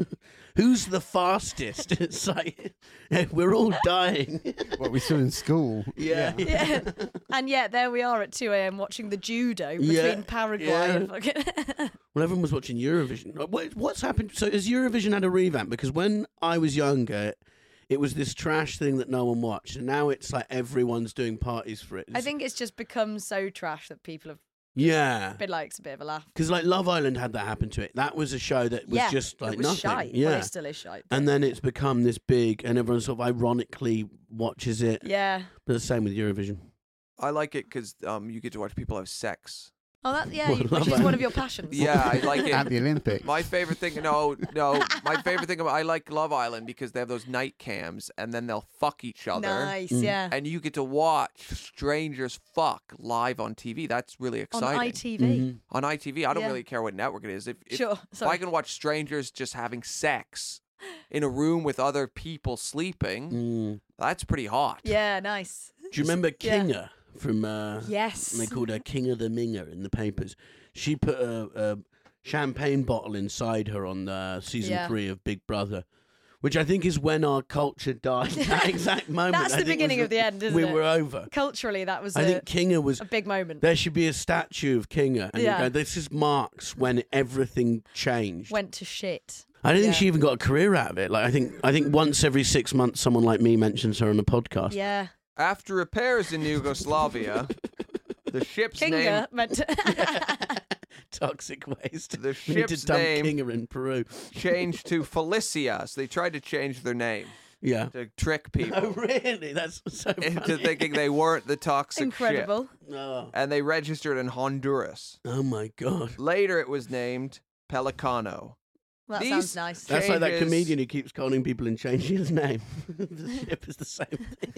Who's the fastest? It's like, we're all dying. What we saw in school. Yeah. Yeah. And yet there we are at 2 a.m. watching the judo between Yeah. Paraguay Yeah. and fucking... Well, everyone was watching Eurovision. What's happened? So has Eurovision had a revamp? Because when I was younger, it was this trash thing that no one watched. And now it's like everyone's doing parties for it. I think it's just become so trash that people have Yeah. been like, it's a bit of a laugh. Because like Love Island had that happen to it. That was a show that was Yeah, just like it was nothing. shite. Yeah. Well, it still is shite. And then it's become this big, and everyone sort of ironically watches it. Yeah. But the same with Eurovision. I like it because you get to watch people have sex. Oh, that yeah, Well, which love is it. one of your passions. Yeah, I like At it. the Olympics. My favorite thing, no, my favorite thing about I like Love Island because they have those night cams and then they'll fuck each other. Nice, Mm. yeah. And you get to watch strangers fuck live on TV. That's really On exciting. ITV. Mm-hmm. On ITV, I don't Yeah. really care what network it is. If Sure. if I Sorry. can watch strangers just having sex in a room with other people sleeping, Mm. that's pretty hot. Yeah, nice. Do you remember Yeah. Kinga from? Yes. They called her King of the Minger in the papers. She put a champagne bottle inside her on season Yeah. 3 of Big Brother, which I think is when our culture died. That exact moment. That's I the think, beginning was of the end, isn't we it? were over. Culturally, that was I think Kinga was. a big moment. There should be a statue of Kinga, and Yeah. you go, this is marks when everything changed. Went to shit. I don't think Yeah. she even got a career out of it. Like I think once every 6 months, someone like me mentions her on a podcast. Yeah. After repairs in Yugoslavia, the ship's name Kinga meant to... Toxic waste. The We need to ship's dump name- Kinga in Peru. changed to Felicia. So they tried to change their name Yeah. to trick people Oh really? That's so funny. into thinking they weren't the toxic Incredible. ship. Oh. And they registered in Honduras. Oh my god. Later, it was named Pelicano. Well, that These- sounds nice. That's like that Changes- comedian who keeps calling people and changing his name. The ship is the same thing.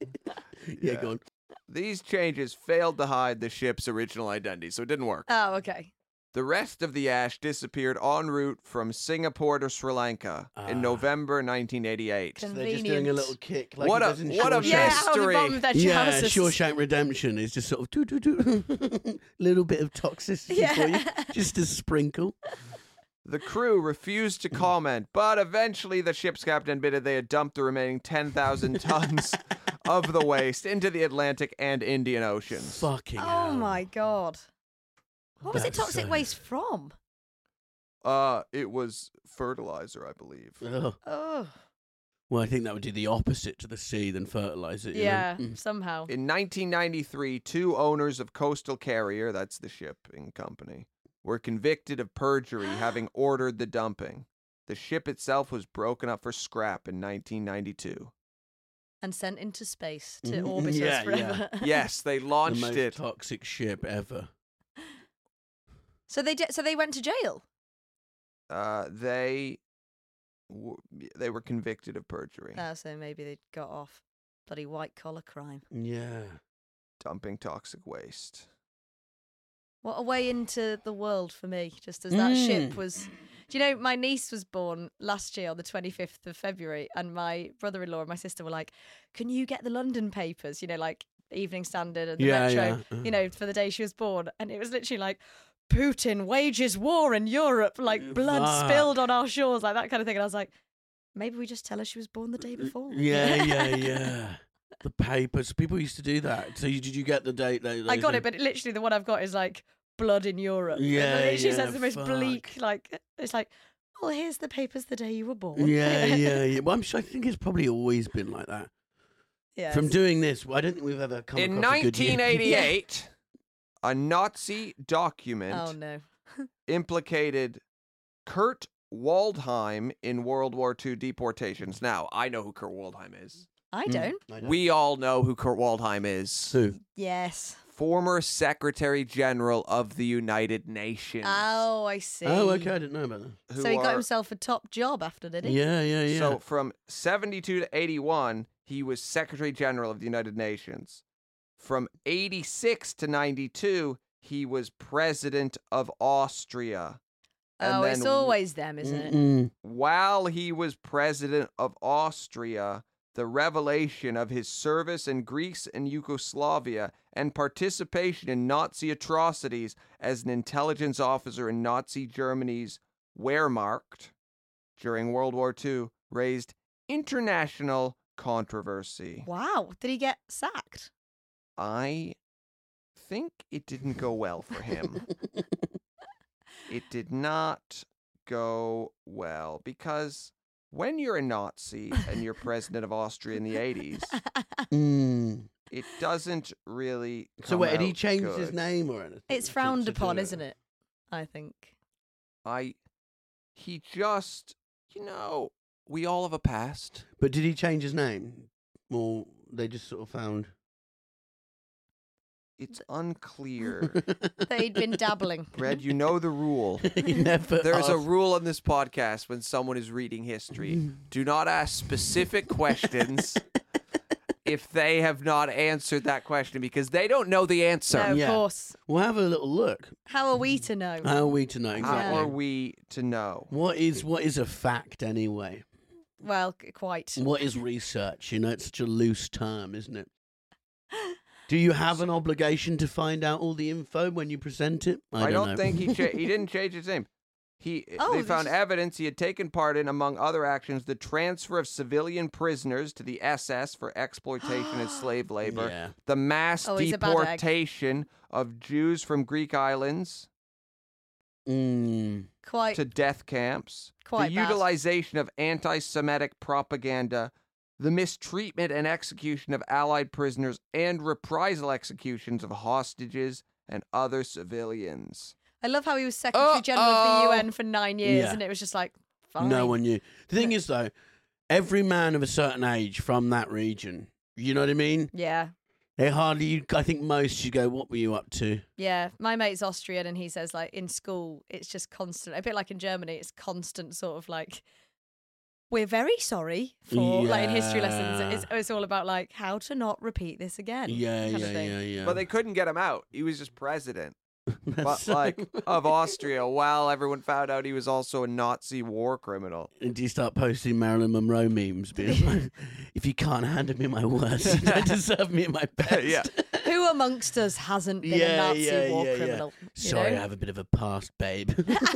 Yeah, go on. These changes failed to hide the ship's original identity, so it didn't work. Oh, okay. The rest of the ash disappeared en route from Singapore to Sri Lanka in November 1988. So they're just doing a Convenient. little kick. Like What he a- does in what a Shawshank. Yeah, out of the Mystery. bottom of their Yeah, trousers. Shawshank Redemption is just sort of doo-doo-doo. Little bit of toxicity Yeah. for you, just a sprinkle. The crew refused to comment, but eventually the ship's captain admitted they had dumped the remaining 10,000 tons of the waste into the Atlantic and Indian Oceans. Fucking Oh hell. my god. What was it That's toxic so- waste from? It was fertilizer, I believe. Ugh. Oh. Well, I think that would do the opposite to the sea than fertilize it. you know? Yeah, Mm. somehow. In 1993, 2 owners of Coastal Carrier, that's the shipping company, were convicted of perjury, having ordered the dumping. The ship itself was broken up for scrap in 1992. And sent into space to Mhm. orbit Yeah, us forever. Yes, they The launched most it. toxic ship ever. So they went to jail. They were convicted of perjury, Oh, so maybe they got off. Bloody white collar crime. Yeah. dumping toxic waste. What a way into the world for me, just as that ship Mm. was. Do you know, my niece was born last year on the 25th of February, and my brother-in-law and my sister were like, can you get the London papers, you know, like Evening Standard and the Yeah, Metro, yeah. you know, for the day she was born? And it was literally like, Putin wages war in Europe, like blood Fuck. spilled on our shores, like that kind of thing. And I was like, maybe we just tell her she was born the day before. Yeah. The papers. People used to do that. So did you get the date? I got it, but literally the one I've got is like blood in Europe. Yeah, It literally yeah, says the most fuck. bleak, like, it's like, well, here's the papers the day you were born. Yeah. Well, I think it's probably always been like that. Yeah, From it's- doing this, I don't think we've ever come In across a good year. 1988, a Nazi document Oh, no. implicated Kurt Waldheim in World War II deportations. Now, I know who Kurt Waldheim is. I don't. I know. We all know who Kurt Waldheim is. Who? Yes. Former Secretary General of the United Nations. Oh, I see. Oh, okay. I didn't know about that. who So he got are- himself a top job after, did he? Yeah. So from 72 to 81, he was Secretary General of the United Nations. From 86 to 92, he was President of Austria. And Oh, then it's always them, isn't it? Mm-mm. while he was President of Austria, the revelation of his service in Greece and Yugoslavia and participation in Nazi atrocities as an intelligence officer in Nazi Germany's Wehrmacht during World War II raised international controversy. Wow. Did he get sacked? I think it didn't go well for him. It did not go well because when you're a Nazi and you're president of Austria in the 80s, it doesn't really come So wait, had he out changed good. his name or anything? It's frowned upon, isn't it? I think. He just, we all have a past. But did he change his name? Or they just sort of found... It's unclear. They'd been dabbling. Red, you know the rule. He never There's a asked. rule on this podcast when someone is reading history. Do not ask specific questions if they have not answered that question because they don't know the answer. No, of Yeah. course. We'll have a little look. How are we to know? How are we to know How exactly? are we to know? What is a fact anyway? Well, quite. What is research? It's such a loose term, isn't it? Do you have an obligation to find out all the info when you present it? I don't know. think he didn't change his name. They found this- evidence he had taken part in, among other actions, the transfer of civilian prisoners to the SS for exploitation as slave labor, Yeah. the mass Oh, he's a bad egg. deportation of Jews from Greek islands Quite. to death camps, Quite the bad. utilization of anti-Semitic propaganda, the mistreatment and execution of Allied prisoners, and reprisal executions of hostages and other civilians. I love how he was Secretary General of the Uh-oh. UN for 9 years, Yeah. and it was just like, fine. No one knew. The thing is, though, every man of a certain age from that region, you know what I mean? Yeah. They hardly, I think most, you go, what were you up to? Yeah, my mate's Austrian, and he says, like, in school, it's just constant. A bit like in Germany, it's constant sort of like, we're very sorry for, like, in history lessons. It's all about, like, how to not repeat this again. Yeah, kind of yeah, thing. yeah. But they couldn't get him out. He was just president. But So- of Austria, while everyone found out he was also a Nazi war criminal. And do you start posting Marilyn Monroe memes? Being like, if you can't handle me my worst, you don't deserve me my best. Yeah. Who amongst us hasn't been a Nazi war criminal? you Sorry, know? I have a bit of a past, babe.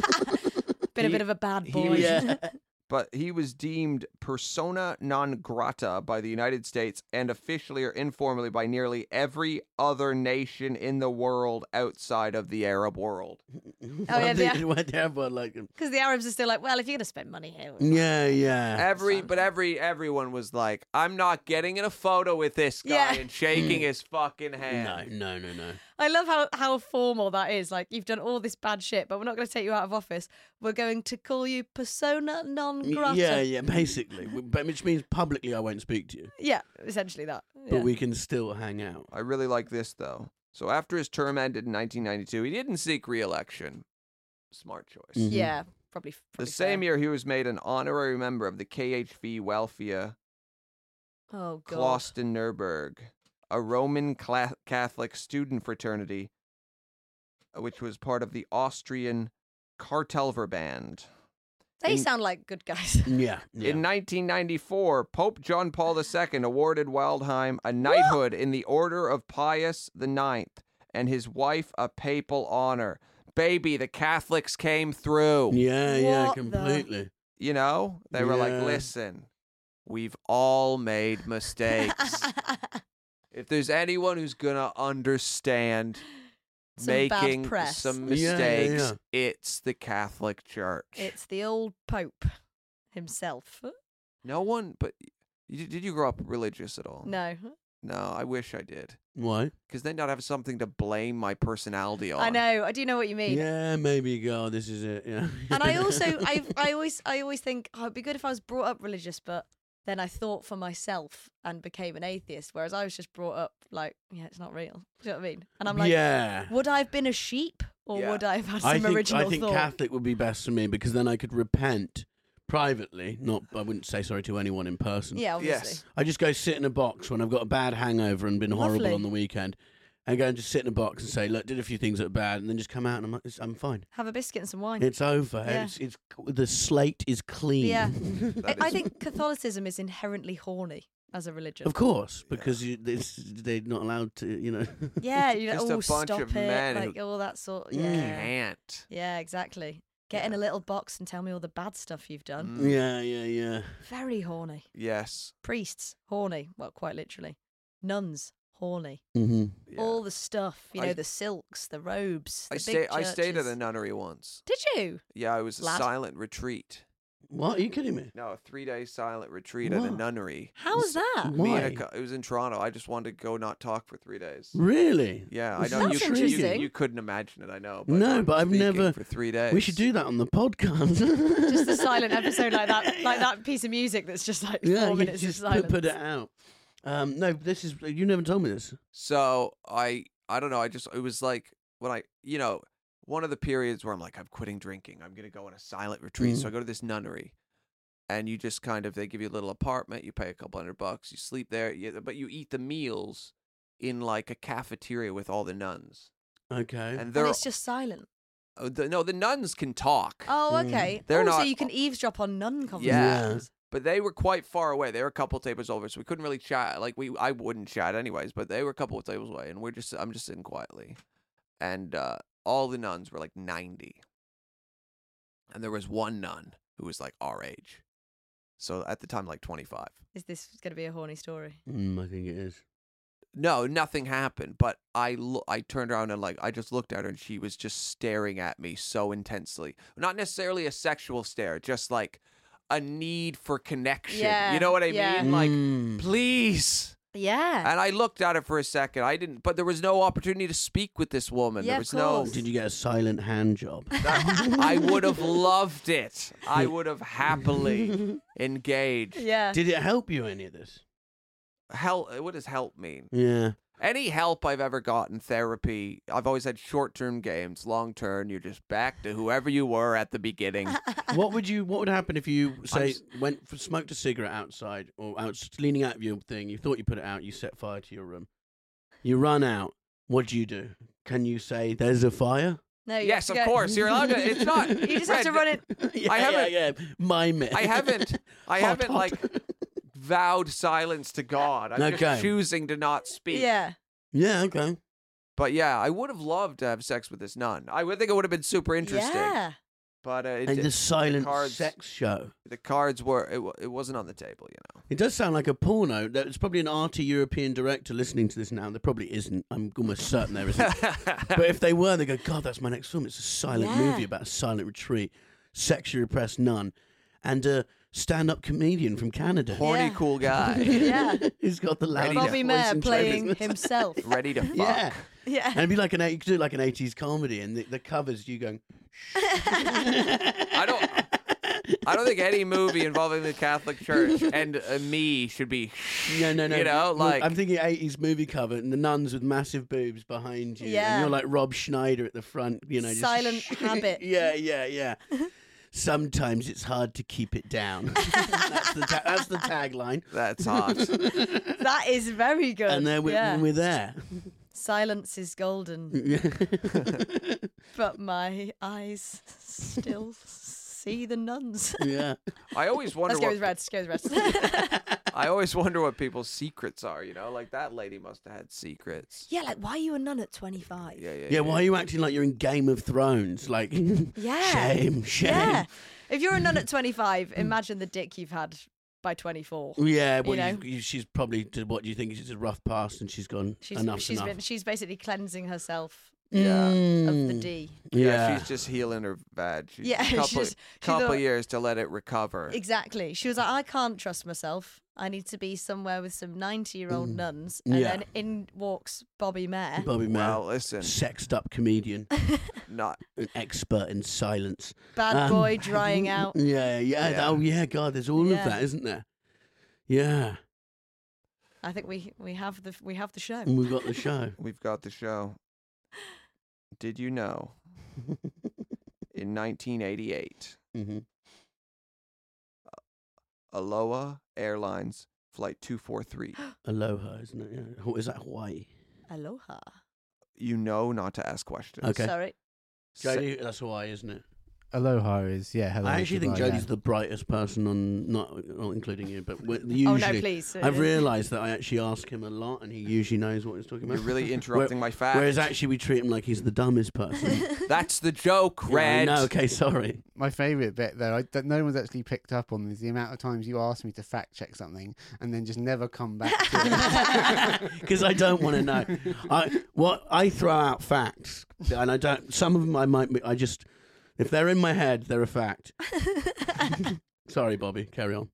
Been a bit of a bad boy. Yeah. But he was deemed persona non grata by the United States and officially or informally by nearly every other nation in the world outside of the Arab world. Oh, yeah, Why they have one like them? Because the Arabs are still like, well, if you're going to spend money here. Yeah. Everyone was like, I'm not getting in a photo with this guy Yeah. and shaking his fucking hand. No. I love how formal that is. Like, you've done all this bad shit, but we're not going to take you out of office. We're going to call you persona non grata. Yeah, basically. But which means publicly I won't speak to you. Yeah, essentially that. But Yeah. we can still hang out. I really like this, though. So after his term ended in 1992, he didn't seek re-election. Smart choice. Mhm. Yeah, probably. The same year, he was made an honorary member of the KHV Welfia Oh, God. Klosternerberg, a Roman Catholic student fraternity, which was part of the Austrian Kartelverband. They in- sound like good guys. Yeah. In 1994, Pope John Paul II awarded Waldheim a knighthood in the Order of Pius IX and his wife a papal honor. Baby, the Catholics came through. Yeah, What the- completely. You know, they were like, Yeah. listen, we've all made mistakes. If there's anyone who's going to understand Some bad making press. some Yeah, mistakes, yeah. it's the Catholic Church. It's the old Pope himself. No one, but did you grow up religious at all? No. No, I wish I did. Why? Because then I'd have something to blame my personality on. I know. I do know what you mean. Yeah, maybe go, this is it, yeah. And I also, I always think, oh, it'd be good if I was brought up religious, but then I thought for myself and became an atheist, whereas I was just brought up like, yeah, it's not real. Do you know what I mean? And I'm like, yeah. would I have been a sheep or Yeah. would I have had some original I think thought? Catholic would be best for me because then I could repent privately. I wouldn't say sorry to anyone in person. Yeah, obviously. Yes. I just go sit in a box when I've got a bad hangover and been horrible Lovely. on the weekend. And go and just sit in a box and say, look, did a few things that are bad, and then just come out and I'm like, I'm fine. Have a biscuit and some wine. It's over. Yeah. It's the slate is clean. Yeah. That I is- think Catholicism is inherently horny. as a religion. Of course, because they're not allowed to, you know. Yeah, you know, Just a bunch stop of it, men who like all that sort. You Yeah, can't. yeah, exactly. Get in a little box and tell me all the bad stuff you've done. Yeah. Very horny. Yes. Priests, horny. Well, quite literally. Nuns, horny. Mm-hmm. Yeah. All the stuff, you know, I- the silks, the robes. I The big stayed at a churches. nunnery once. Did you? Yeah, it was a Lad. silent retreat. What? Are you kidding me? No, a 3-day silent retreat at a What? nunnery. How was that? Me Why? and it was in Toronto. I just wanted to go not talk for 3 days. Really? Yeah, I This know is you, interesting. you couldn't imagine it. I know. No, but I've speaking never- for 3 days. We should do that on the podcast. Just a silent episode like that piece of music that's just like 4 you minutes of just silence. put it out. No, this is you never told me this. So I don't know. It was like when one of the periods where I'm like, I'm quitting drinking. I'm gonna go on a silent retreat. So I go to this nunnery, and you just they give you a little apartment. You pay a couple $100. You sleep there, but you eat the meals in like a cafeteria with all the nuns, Okay. and And they're it's just silent. the nuns can talk. Oh, okay. They're So not- you can eavesdrop on nun Yeah. conversations. But they were quite far away. They were a couple tables over, so we couldn't really chat. Like I wouldn't chat anyways. But they were a couple of tables away, and I'm just sitting quietly, and all the nuns were like 90, and there was one nun who was like our age, so at the time like 25. Is this going to be a horny story? I think it is. No, nothing happened. But I turned around and I just looked at her, and she was just staring at me so intensely. Not necessarily a sexual stare, just like a need for connection. Yeah, You know what I yeah. mean? Like, please. Yeah. And I looked at it for a second. But there was no opportunity to speak with this woman. Yeah, There of was no. course. Did you get a silent hand job? I would have loved it. I would have happily engaged. Yeah. Did it help you any of this? What does help mean? Yeah. Any help I've ever got in therapy, I've always had short-term gains. Long-term, you're just back to whoever you were at the beginning. What would happen if you smoked a cigarette outside or leaning out of your thing? You thought you put it out. You set fire to your room. You run out. What do? Can you say there's a fire? No. You Yes, have of to go- course. You're allowed to. It's not. You just have to run it. Yeah, I haven't- yeah. Mime it. I haven't Hot. like vowed silence to God. I'm Okay. just choosing to not speak. Yeah. Yeah. Okay. But yeah, I would have loved to have sex with this nun. I would think it would have been super interesting. Yeah. But And the silent cards- sex show. the cards were it wasn't on the table, you know. It does sound like a porno. There's probably an arty European director listening to this now. There probably isn't. I'm almost certain there isn't. But if they were, they go, God, that's my next film. It's a silent Yeah. movie about a silent retreat, sexually repressed nun, and a stand-up comedian from Canada. Horny Yeah. cool guy. Yeah. He's got the loudest Bobby voice Mayer in show playing business. himself. Ready to fuck. Yeah. Yeah. And it'd be like you could do like an 80s comedy, and the covers you going. I don't think any movie involving the Catholic Church and me should be. No. You know, like I'm thinking 80s movie cover, and the nuns with massive boobs behind you, Yeah. and you're like Rob Schneider at the front, you know, just Silent habit. Yeah. Sometimes it's hard to keep it down. That's the tagline. that's hot. That is very good. And then we're there. Silence is golden, but my eyes still see the nuns. Yeah. I always wonder Let's go what with red. Let's go with red. I always wonder what people's secrets are. You know, like that lady must have had secrets. Yeah, like why are you a nun at 25? Yeah, why are you acting like you're in Game of Thrones? Like, Yeah. shame. Yeah. If you're a nun at 25, imagine the dick you've had by 24. Yeah, well, You know? she's probably, what do you think? She's a rough past and she's gone, enough's enough. She's basically cleansing herself Yeah. of the D. Yeah, she's just healing her vag. She's Yeah, a couple, she's couple not- years to let it recover. Exactly. She was like, I can't trust myself. I need to be somewhere with some 90-year-old nuns. And Yeah. then in walks Bobby Mayer. Bobby Mayer, Well, listen, sexed up comedian, not an expert in silence. Bad boy drying out. Yeah. Yeah. Oh, yeah, God, there's all Yeah. of that, isn't there? Yeah. I think we have the show. And we've got the show. we've got the show. Did you know in 1988, hmm Aloha Airlines Flight 243, Aloha, isn't it? Yeah. Is that Hawaii? Aloha. you know not to ask questions. Okay. Sorry. Sa- JD, that's Hawaii, isn't it? Aloha is, hello. I actually think goodbye, Jodie's the brightest person on, not including you, but usually. Oh no, please. I've realised that I actually ask him a lot, and he usually knows what he's talking about. You're really interrupting my fact. Whereas actually, we treat him like he's the dumbest person. That's the joke, Red. No, okay, sorry. My favourite bit, though, that no one's actually picked up on, is the amount of times you ask me to fact check something and then just never come back to it. Because I don't want to know. I throw out facts, and I don't. Some of them I might. If they're in my head, they're a fact. Sorry, Bobby. Carry on.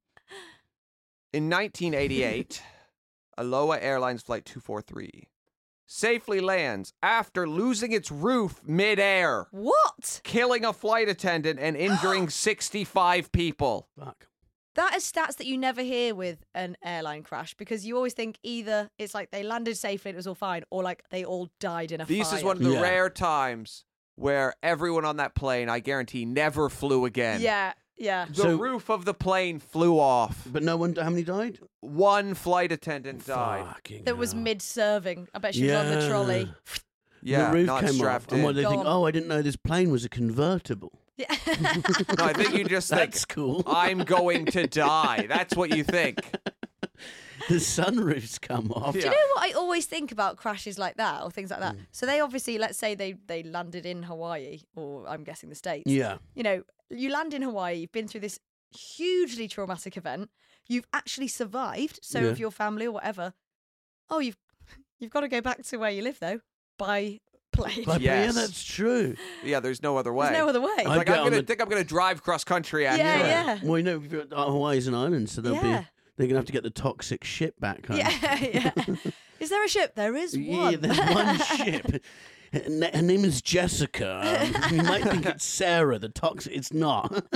In 1988, Aloha Airlines Flight 243 safely lands after losing its roof mid-air, What? killing a flight attendant and injuring 65 people. Fuck. That is stats that you never hear with an airline crash, because you always think either it's like they landed safely and it was all fine, or like they all died in a fire. This is one of the Yeah. rare times where everyone on that plane, I guarantee, never flew again. Yeah. The So- roof of the plane flew off. But no one. How many died? One flight attendant died. Fucking That was hell. mid-serving. I bet she was on the trolley. Yeah, the roof not came off. strapped And in. what they think? Gone. Oh, I didn't know this plane was a convertible. Yeah. No, I think you just think, That's cool. I'm going to die. That's what you think. The sunroof's come off. Yeah. Do you know what I always think about crashes like that or things like that? So they obviously, let's say they landed in Hawaii, or I'm guessing the States. Yeah. You know, you land in Hawaii, you've been through this hugely traumatic event, you've actually survived. So Yeah. if your family or whatever, you've got to go back to where you live though by plane. But Yes. yeah, that's true. Yeah, there's no other way. There's no other way. I- Like, get I'm on gonna the- think I'm gonna drive cross country out Yeah, here. yeah. Well, you know, Hawaii's an island, so they're gonna have to get the toxic ship back. Kind of. Yeah. Is there a ship? There is one. Yeah, there's one ship. Her name is Jessica. You might think it's Sarah, the toxic. It's not.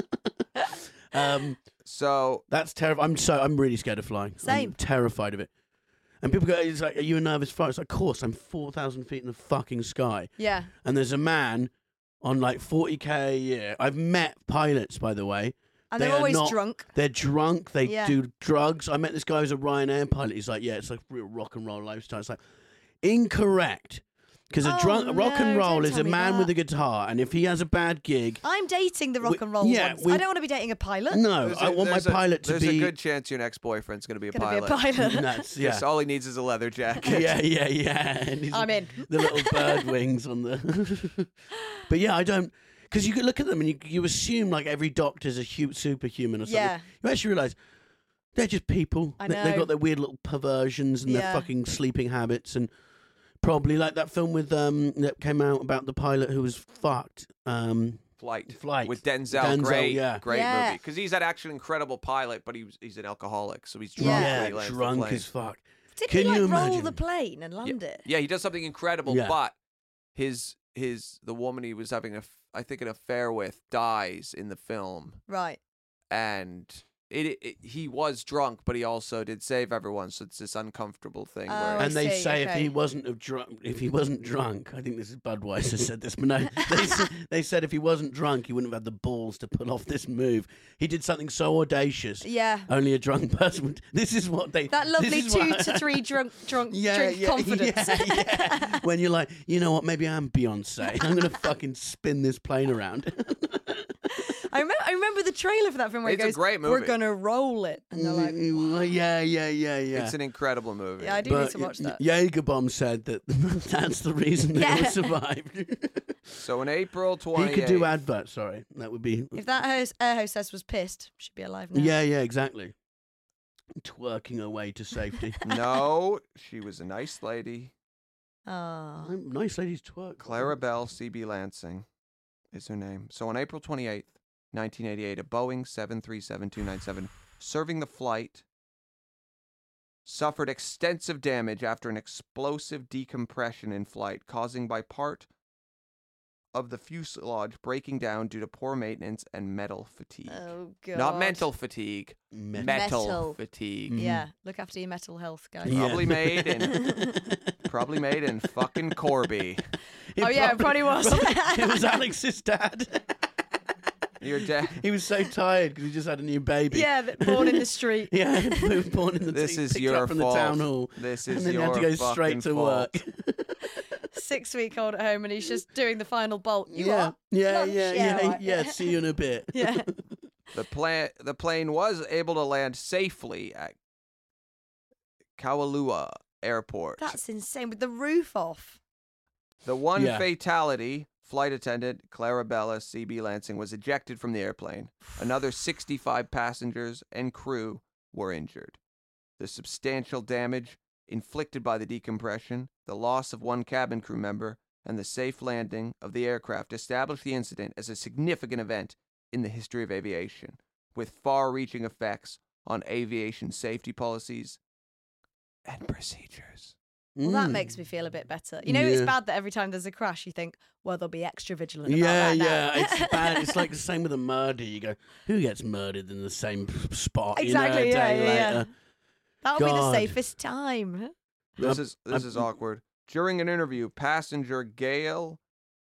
So That's terrible. I'm really scared of flying. Same. I'm terrified of it. And people go, it's like, are you a nervous flyer? It's like, of course, I'm 4,000 feet in the fucking sky. Yeah. And there's a man on like 40K a year. I've met pilots, by the way. And They they're are always not- drunk. They're drunk. They Yeah. do drugs. I met this guy who's a Ryanair pilot. He's like, yeah, it's like real rock and roll lifestyle. It's like, incorrect. Because a rock and no, roll don't is tell a me man that. with a guitar, and if he has a bad gig, I'm dating the rock We- and roll yeah, ones. we- I don't want to be dating a pilot. no, there's I want my pilot to there's be. a good chance your next boyfriend's gonna be a Gonna pilot. be a pilot. Nuts, Yes, yeah. all he needs is a leather jacket. Yeah. And he's- I'm in. The little bird wings on the. But yeah, I don't. Because you could look at them and you assume like every doctor's a superhuman or something. Yeah. You actually realise they're just people. I They've know. got their weird little perversions and their Yeah. fucking sleeping habits, and probably like that film with that came out about the pilot who was fucked. Flight with Denzel. Denzel, Great, yeah. great Yeah. movie. Because he's that actually incredible pilot, but he's an alcoholic, so he's drunk. Yeah. when he lands the drunk plane. as fuck. Did Can he like you roll imagine? the plane and land it? Yeah, he does something incredible, Yeah. but the woman he was having I think an affair with dies in the film, Right. and he was drunk, but he also did save everyone. So it's this uncomfortable thing. Oh, where I And they see, say okay. if he wasn't drunk, I think this is Budweiser said this, but no, they said if he wasn't drunk, he wouldn't have had the balls to pull off this move. He did something so audacious. Yeah. Only a drunk person would. This is what they. That lovely this is 2 what- to 3 drink confidence. Yeah. When you're like, you know what? Maybe I'm Beyonce. I'm gonna fucking spin this plane around. I remember the trailer for that film where It's he a goes, great "We're movie. gonna roll it," and they're like, yeah. it's an incredible movie. "Yeah, I do need to watch that." Jagerbomb said that that's the reason they Yeah. survived. So in April He 28th, could do adverts. Sorry, that would be. If that air hostess was pissed, she'd be alive now. Yeah, exactly. Twerking her way to safety. No, she was a nice lady. Oh. Nice ladies twerk. Clara Bell CB Lansing is her name. So on April 28th, 1988, a Boeing 737-297 serving the flight suffered extensive damage after an explosive decompression in flight, causing by part of the fuselage breaking down due to poor maintenance and metal fatigue. Oh god. Not mental fatigue, metal Metal. fatigue. Yeah, look after your mental health, guys. Yeah. Probably made in fucking Corby. Oh, yeah, it probably was. It was Alex's dad. Your dad. He was so tired because he just had a new baby. Yeah, born in the street. Yeah, he was born in the This he is picked your up from fault. the town hall. This and is then he had to your go straight fucking to fault. work. 6-week-old at home and he's just doing the final bolt. You yeah, are? yeah, Lunch? yeah, Yeah, yeah, right. yeah. See you in a bit. Yeah. The plane was able to land safely at Kaulua Airport. That's insane. With the roof off. The one Yeah. fatality, flight attendant Clarabella CB Lansing, was ejected from the airplane. Another 65 passengers and crew were injured. The substantial damage inflicted by the decompression, the loss of one cabin crew member, and the safe landing of the aircraft established the incident as a significant event in the history of aviation, with far-reaching effects on aviation safety policies and procedures. Well, that makes me feel a bit better. You know, it's bad that every time there's a crash, you think, well, they'll be extra vigilant about Yeah, that now. yeah, it's bad. It's like the same with a murder. You go, who gets murdered in the same spot? Exactly, you know, a day yeah. later? That'll be the God. safest time. This is awkward. During an interview, passenger Gail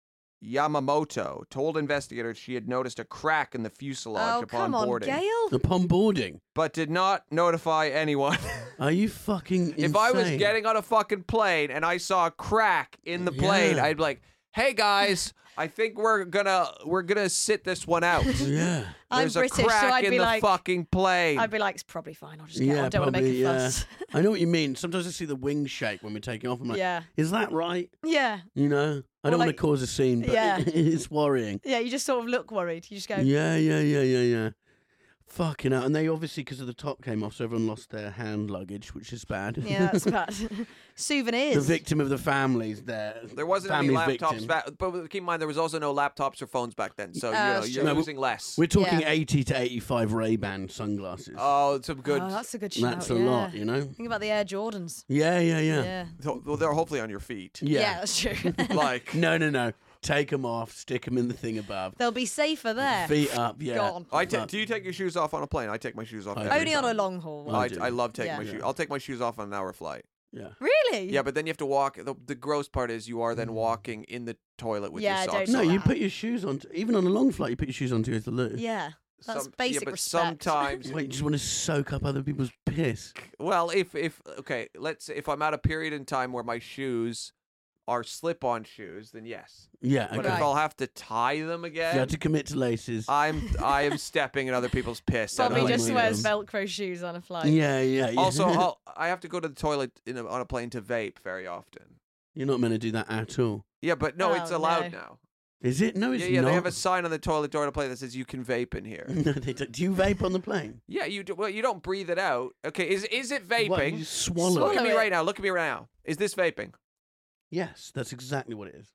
Yamamoto told investigators she had noticed a crack in the fuselage Oh, upon come on, boarding, Gail. Upon boarding. but did not notify anyone. Are you fucking insane? If I was getting on a fucking plane and I saw a crack in the plane, Yeah. I'd be like, "Hey guys, I think we're gonna sit this one out. Yeah. I'm There's British, a so crack I'd in be the like, fucking plane." I'd be like, it's probably fine. I'll just get on. Yeah, I don't want to make probably, a yeah. fuss. I know what you mean. Sometimes I see the wings shake when we're taking off. I'm like, Yeah. is that right? Yeah. You know? I Or don't want like- to cause a scene, but Yeah. it's worrying. Yeah, you just sort of look worried. You just go, Yeah. Fucking hell. And they obviously, because of the top came off, so everyone lost their hand luggage, which is bad. yeah, that's bad. Souvenirs. The victim of the family's there. There wasn't any Family's laptops victim. back, but keep in mind there was also no laptops or phones back then, so that's you're true. losing less. We're talking Yeah. 80 to 85 Ray-Ban sunglasses. Oh, some good. Oh, that's a good shout. That's a yeah. lot, you know? Think about the Air Jordans. Yeah. Yeah. Well, they're hopefully on your feet. Yeah, that's true. Like, No. Take them off, stick them in the thing above. They'll be safer there. Feet up, yeah. Gone. do you take your shoes off on a plane? I take my shoes off. I every Only on a time. long haul. Oh, I do. love taking Yeah. my shoes. I'll take my shoes off on an hour flight. Yeah. Really? Yeah, but then you have to walk. The gross part is you are then walking in the toilet with Yeah, your I socks don't No, on. do you that. put your shoes on. Even on a long flight, you put your shoes on to go to the loo. Yeah. That's Some- basic yeah, but respect. sometimes, Wait, you just want to soak up other people's piss. well, if okay, let's say if I'm at a period in time where my shoes are slip-on shoes, then yes. Yeah, But okay. if I'll have to tie them You again, have to commit to laces. I am stepping in other people's piss. Bobby Oh just my wears God. Velcro shoes on a flight. Yeah. Also, I have to go to the toilet on a plane to vape very often. You're not meant to do that at all. Yeah, but no, Oh, it's allowed no. now. Is it? No, it's Yeah, not. they have a sign on the toilet door to plane that says you can vape in here. No, they don't. Do you vape on the plane? Yeah, you do. Well, you don't breathe it out. Okay, is it vaping? What, you swallow Look it? at me it. right now. Look at me right now. Is this vaping? Yes, that's exactly what it is.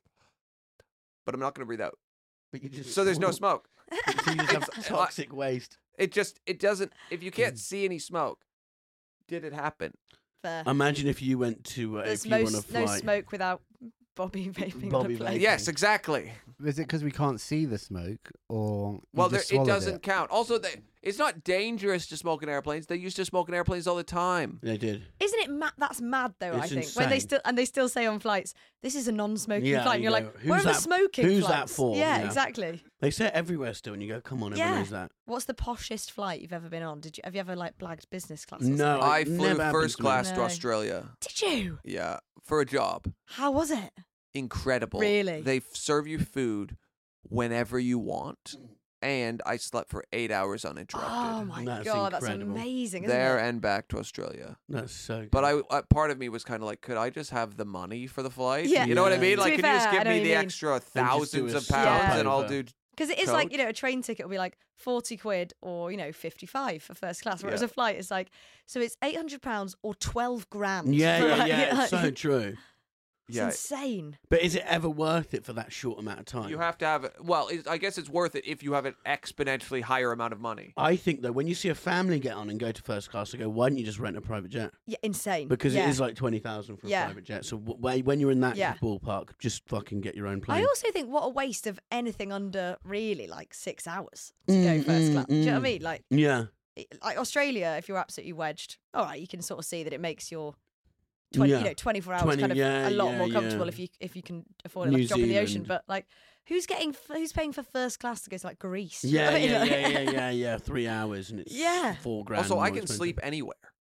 But I'm not going to breathe out. But you just So there's no swallow. smoke. So you just have It's- toxic waste. It doesn't. If you can't see any smoke, did it happen? Fair. Imagine if you went to There's if you no, were on a no flight. smoke without Bobby vaping Bobby on the plane. vaping. Yes, exactly. Is it because we can't see the smoke, or you Well, just it swallowed doesn't count. Also, it's not dangerous to smoke in airplanes. They used to smoke in airplanes all the time. They did. Isn't it mad? That's mad, though. I It's think when they insane. still say on flights, this is a non-smoking Yeah, flight, and you you're go, like, "Who's where are the that- smoking who's that flights? for?" Yeah, Yeah. exactly. They say it everywhere still, and you go, "Come on, everyone Yeah. knows that." What's the poshest flight you've ever been on? Have you ever like blagged business class? Or No, something? I it flew never happens first to me. class to No. Australia. Did you? Yeah, for a job. How was it? Incredible. Really? They serve you food whenever you want, and I slept for 8 hours uninterrupted. Oh my That's god, that's incredible. amazing, isn't there it? and back to Australia. That's so. Good. But part of me was kind of like, could I just have the money for the flight? Yeah. You know what I Yeah. mean? To Like, be could you just fair, I give know me what the you mean. extra And just do thousands a of pounds and I'll stopover. do. Because it is like, coach. a train ticket will be like 40 quid or, 55 for first class. Whereas Yeah. a flight is like, so it's £800 or 12 grand. yeah, for yeah, like- yeah. It's like- so true. It's Yeah, insane. But is it ever worth it for that short amount of time? you have to have it. Well, I guess it's worth it if you have an exponentially higher amount of money. I think though, when you see a family get on and go to first class, I go, "Why don't you just rent a private jet?" Yeah, insane. Because yeah. it is like 20,000 for a Yeah. private jet. So when you're in that Yeah. ballpark, just fucking get your own plane. I also think what a waste of anything under really like 6 hours to go first class. Do you know what I mean? Like Yeah. Australia, if you're absolutely wedged, all right, you can sort of see that it makes your 20, Yeah. 24 hours 20, kind of yeah, a lot yeah, more comfortable yeah. if you can afford it, like New a drop in the ocean. Zealand. But like, who's paying for first class to go to like Greece? Yeah, You know? yeah. 3 hours and it's Yeah. $4,000. Also, more I can expensive. sleep anywhere.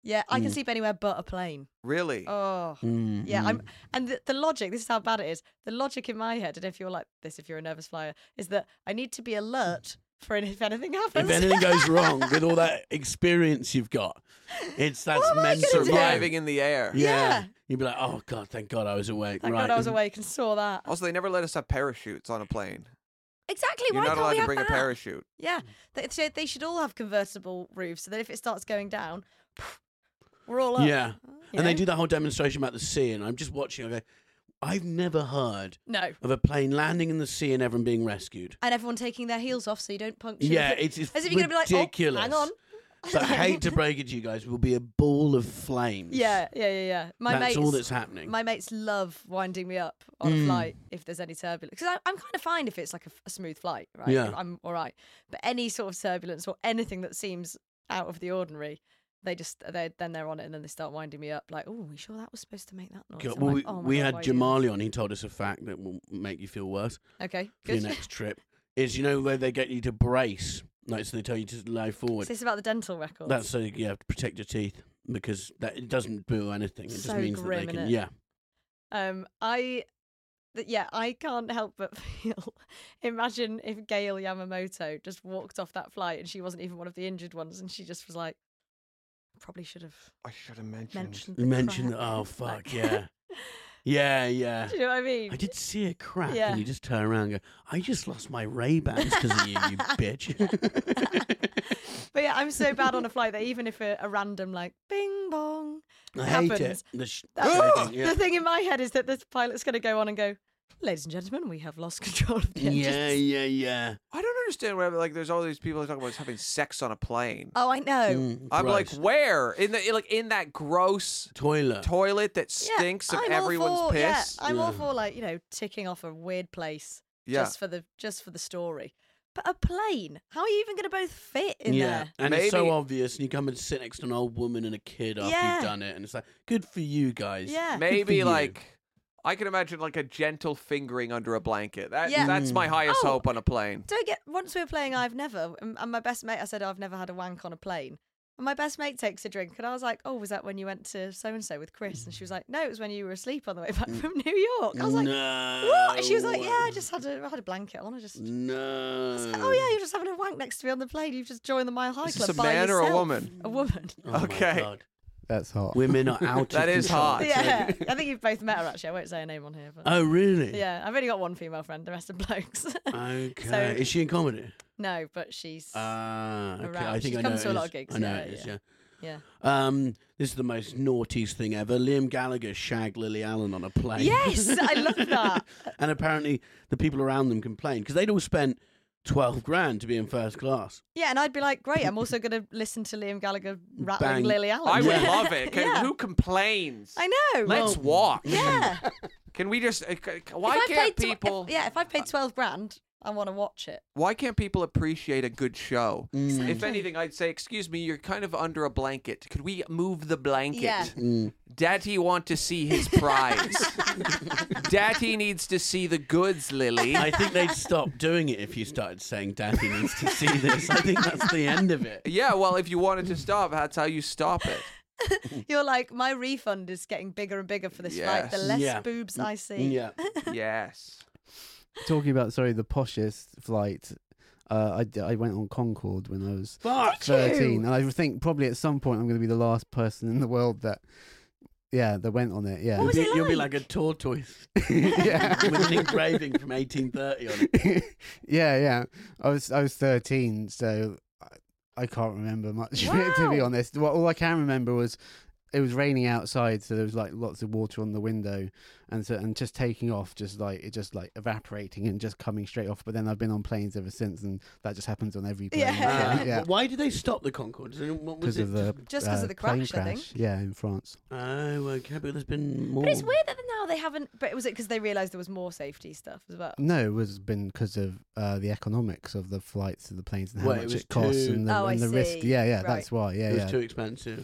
Yeah, I can sleep anywhere but a plane. Really? Oh, yeah. And the logic. This is how bad it is. The logic in my head, and if you're like this, if you're a nervous flyer, is that I need to be alert for if anything happens. If anything goes wrong with all that experience you've got, that's mental. Surviving in the air. Yeah. You'd be like, oh God, thank God I was awake. Thank right. God I was awake and saw that. Also, they never let us have parachutes on a plane. Exactly. You're Why not can't allowed we to have bring that? a parachute. Yeah, they should all have convertible roofs so that if it starts going down, we're all up. Yeah. You And they know? do that whole demonstration about the sea, and I'm just watching. I go, I've never heard No. of a plane landing in the sea and everyone being rescued. And everyone taking their heels off so you don't puncture. Yeah, the- it's as if you're gonna be like, ridiculous. oh, hang on. But I hate to break it to you guys, will be a ball of flames. Yeah. That's all that's happening. My mates love winding me up on a flight if there's any turbulence. Because I'm kind of fine if it's like a smooth flight, right? Yeah. I'm all right. But any sort of turbulence or anything that seems out of the ordinary, they're on it and then they start winding me up. Like, oh, you sure that was supposed to make that noise? God, I'm well, like, oh my we God, had why are you doing Jamali on. He told us a fact that will make you feel worse this? Okay, for your good. next trip. Is where they get you to brace, like so they tell you to lie forward. Is this about the dental records? That's so you have to protect your teeth because it doesn't do anything. It So just means grim, that they can. innit? Yeah. I can't help but feel. Imagine if Gail Yamamoto just walked off that flight and she wasn't even one of the injured ones, and she just was like, "Probably should have I should have mentioned. mentioned." The Oh crack." fuck Like- yeah. Yeah. Do you know what I mean? I did see a crack, Yeah. and you just turn around and go, I just lost my Ray-Bans because of you, you bitch. But yeah, I'm so bad on a flight that even if a random like bing bong I hate happens, it. the thing in my head is that this pilot's going to go on and go, "Ladies and gentlemen, we have lost control of the engines." Yeah. I don't understand why, like, there's all these people talking about having sex on a plane. Oh, I know. I'm like, gross. where? In that gross Toilet. toilet that Yeah, stinks of I'm all everyone's for, piss? Yeah, I'm all Yeah. for ticking off a weird place Yeah. just for the story. But a plane, how are you even going to both fit in Yeah, there? and it's so Maybe- obvious, and you come and sit next to an old woman and a kid after Yeah. you've done it, and it's like, good for you guys. Yeah. Good for Maybe you. like I can imagine like a gentle fingering under a blanket. Yeah. That's my highest Oh. hope on a plane. Once we were playing I've Never, and my best mate, I said, I've never had a wank on a plane. And my best mate takes a drink, and I was like, oh, was that when you went to so-and-so with Chris? And she was like, no, it was when you were asleep on the way back from New York. I was like, no. what? And she was like, yeah, I just had a blanket on. I was No. like, oh yeah, you're just having a wank next to me on the plane. You've just joined the Mile High Is Club this a by man or a yourself." woman? A woman. Oh my Okay. God. That's hot. Women are out That of is control. hot. Yeah, I think you've both met her actually. I won't say her name on here, but Oh, really? yeah, I've only got one female friend. The rest are blokes. Okay. So- Is she in comedy? No, but she's Okay. around. I think She I know comes it to a lot is. of gigs, I know yeah, it is, yeah. yeah. yeah. This is the most naughtiest thing ever. Liam Gallagher shagged Lily Allen on a plane. Yes, I love that. And apparently the people around them complained because they'd all spent 12 grand to be in first class. Yeah, and I'd be like, great. I'm also going to listen to Liam Gallagher rattling Bang. Lily Allen. I would Yeah. love it. Yeah. Who complains? I know. Let's walk. Yeah. Can we just? Why If I can't paid people? if I paid 12 grand, I want to watch it. Why can't people appreciate a good show? If Exactly. anything, I'd say, excuse me, you're kind of under a blanket. Could we move the blanket? Yeah. Daddy want to see his prize. Daddy needs to see the goods, Lily. I think they'd stop doing it if you started saying Daddy needs to see this. I think that's the end of it. Yeah, well, if you wanted to stop, that's how you stop it. You're like, my refund is getting bigger and bigger for this flight. The Yes. less Yeah. boobs I see. Yeah. Yes. Talking about, the poshest flight. I went on Concorde when I was Fuck. 13, and I think probably at some point I'm going to be the last person in the world that went on it. Yeah. What was it You'll be like? like a tortoise yeah. with an engraving from 1830 on it. yeah. I was 13, so I can't remember much of it, to be Wow. honest. All I can remember was it was raining outside, so there was like lots of water on the window, and just taking off, just evaporating and just coming straight off. But then I've been on planes ever since, and that just happens on every plane. Yeah. yeah. But why did they stop the Concorde? What was Because it? of the Just 'cause of the plane crash, I think. Yeah, in France. Oh, okay, but there's been more. But it's weird that now they haven't. But was it because they realised there was more safety stuff as well? No, it was been because of the economics of the flights of the planes and how Well, it much was it costs too- and the, Oh, I and the risk. see. Yeah, Right. that's why. Yeah, It was yeah. too expensive.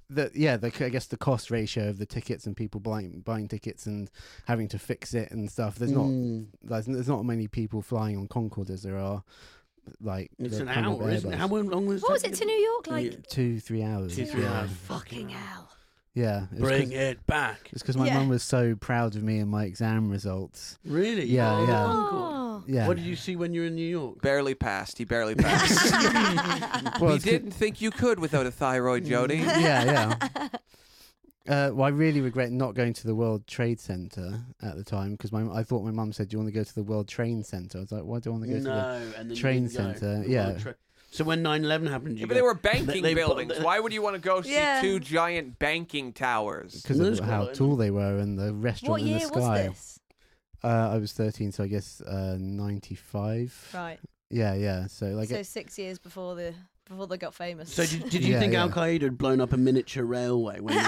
I guess the cost ratio of the tickets and people buying tickets and having to fix it and stuff. There's not many people flying on Concorde as there are like It's the an kind of hour, isn't it? Airbus. How long was What was that? it to New York? Like, Yeah. 2-3 hours. 2-3 yeah. hours. fucking hell. Yeah. It was Bring 'cause- it back. It's because my Yeah. mum was so proud of me and my exam results. Really? Yeah, yeah. Oh. Yeah. What did you see when you were in New York? Barely passed. He barely passed. Well, He it's didn't think you could without a thyroid, Jody. Yeah, yeah. Well, I really regret not going to the World Trade Center at the time because I thought my mum said, "Do you want to go to the World Train Center?" I was like, "Why do I want to go to the No, and then train you didn't go. centre?" The Yeah. World So when 9/11 happened, you Yeah, but they go, were banking they- buildings. Why would you want to go see Yeah. 2 giant banking towers? because There's of quite a how lot in tall they were and the restaurant What in the year was sky. this? I was 13, so I guess 95. Right. Yeah. So like, So 6 years before they got famous. So did you Yeah, think yeah. Al Qaeda had blown up a miniature railway? When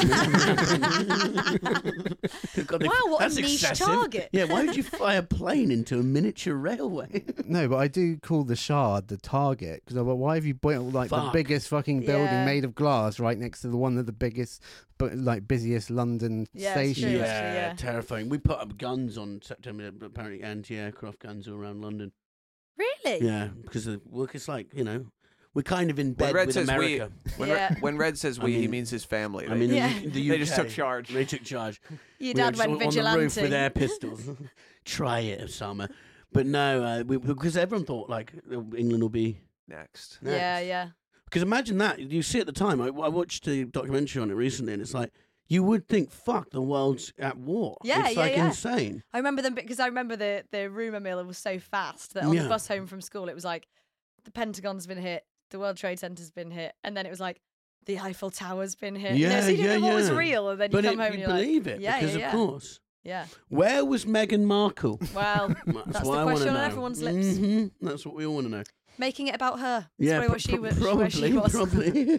God, Wow, what a that's niche excessive. target. Yeah, why would you fly a plane into a miniature railway? no, but I do call the Shard the target because why have you built like the Fuck. biggest fucking building Yeah. made of glass right next to the one of the biggest, but like busiest London Yeah, it's stations? true, actually, yeah. Terrifying. We put up guns on September, apparently anti-aircraft guns all around London. Really? Yeah, because it's like, you know, we're kind of in bed When Red with says America. Yeah. when Red says I we, he mean- means his family. I mean, Yeah. in the They UK, just took charge. They took charge. Your We dad were went just on the roof vigilante. with air pistols. Try it, Osama. But no, because everyone thought like England will be next. next. Yeah. Because imagine that. You see at the time, I watched a documentary on it recently, and it's like, you would think, fuck, the world's at war. Yeah, it's yeah, like yeah. insane. I remember them because I remember the rumour mill was so fast that on Yeah. the bus home from school it was like the Pentagon's been hit, the World Trade Center's been hit, and then it was like the Eiffel Tower's been hit. Yeah, so you didn't know what was yeah. real, and then But you come home and you you're like, believe it, yeah, because yeah, of course. yeah. Where was Meghan Markle? Well, That's that's what the I wanna question on know. everyone's lips. Mhm. That's what we all want to know. Making it about her. That's Yeah, probably what she was. Where she was. probably.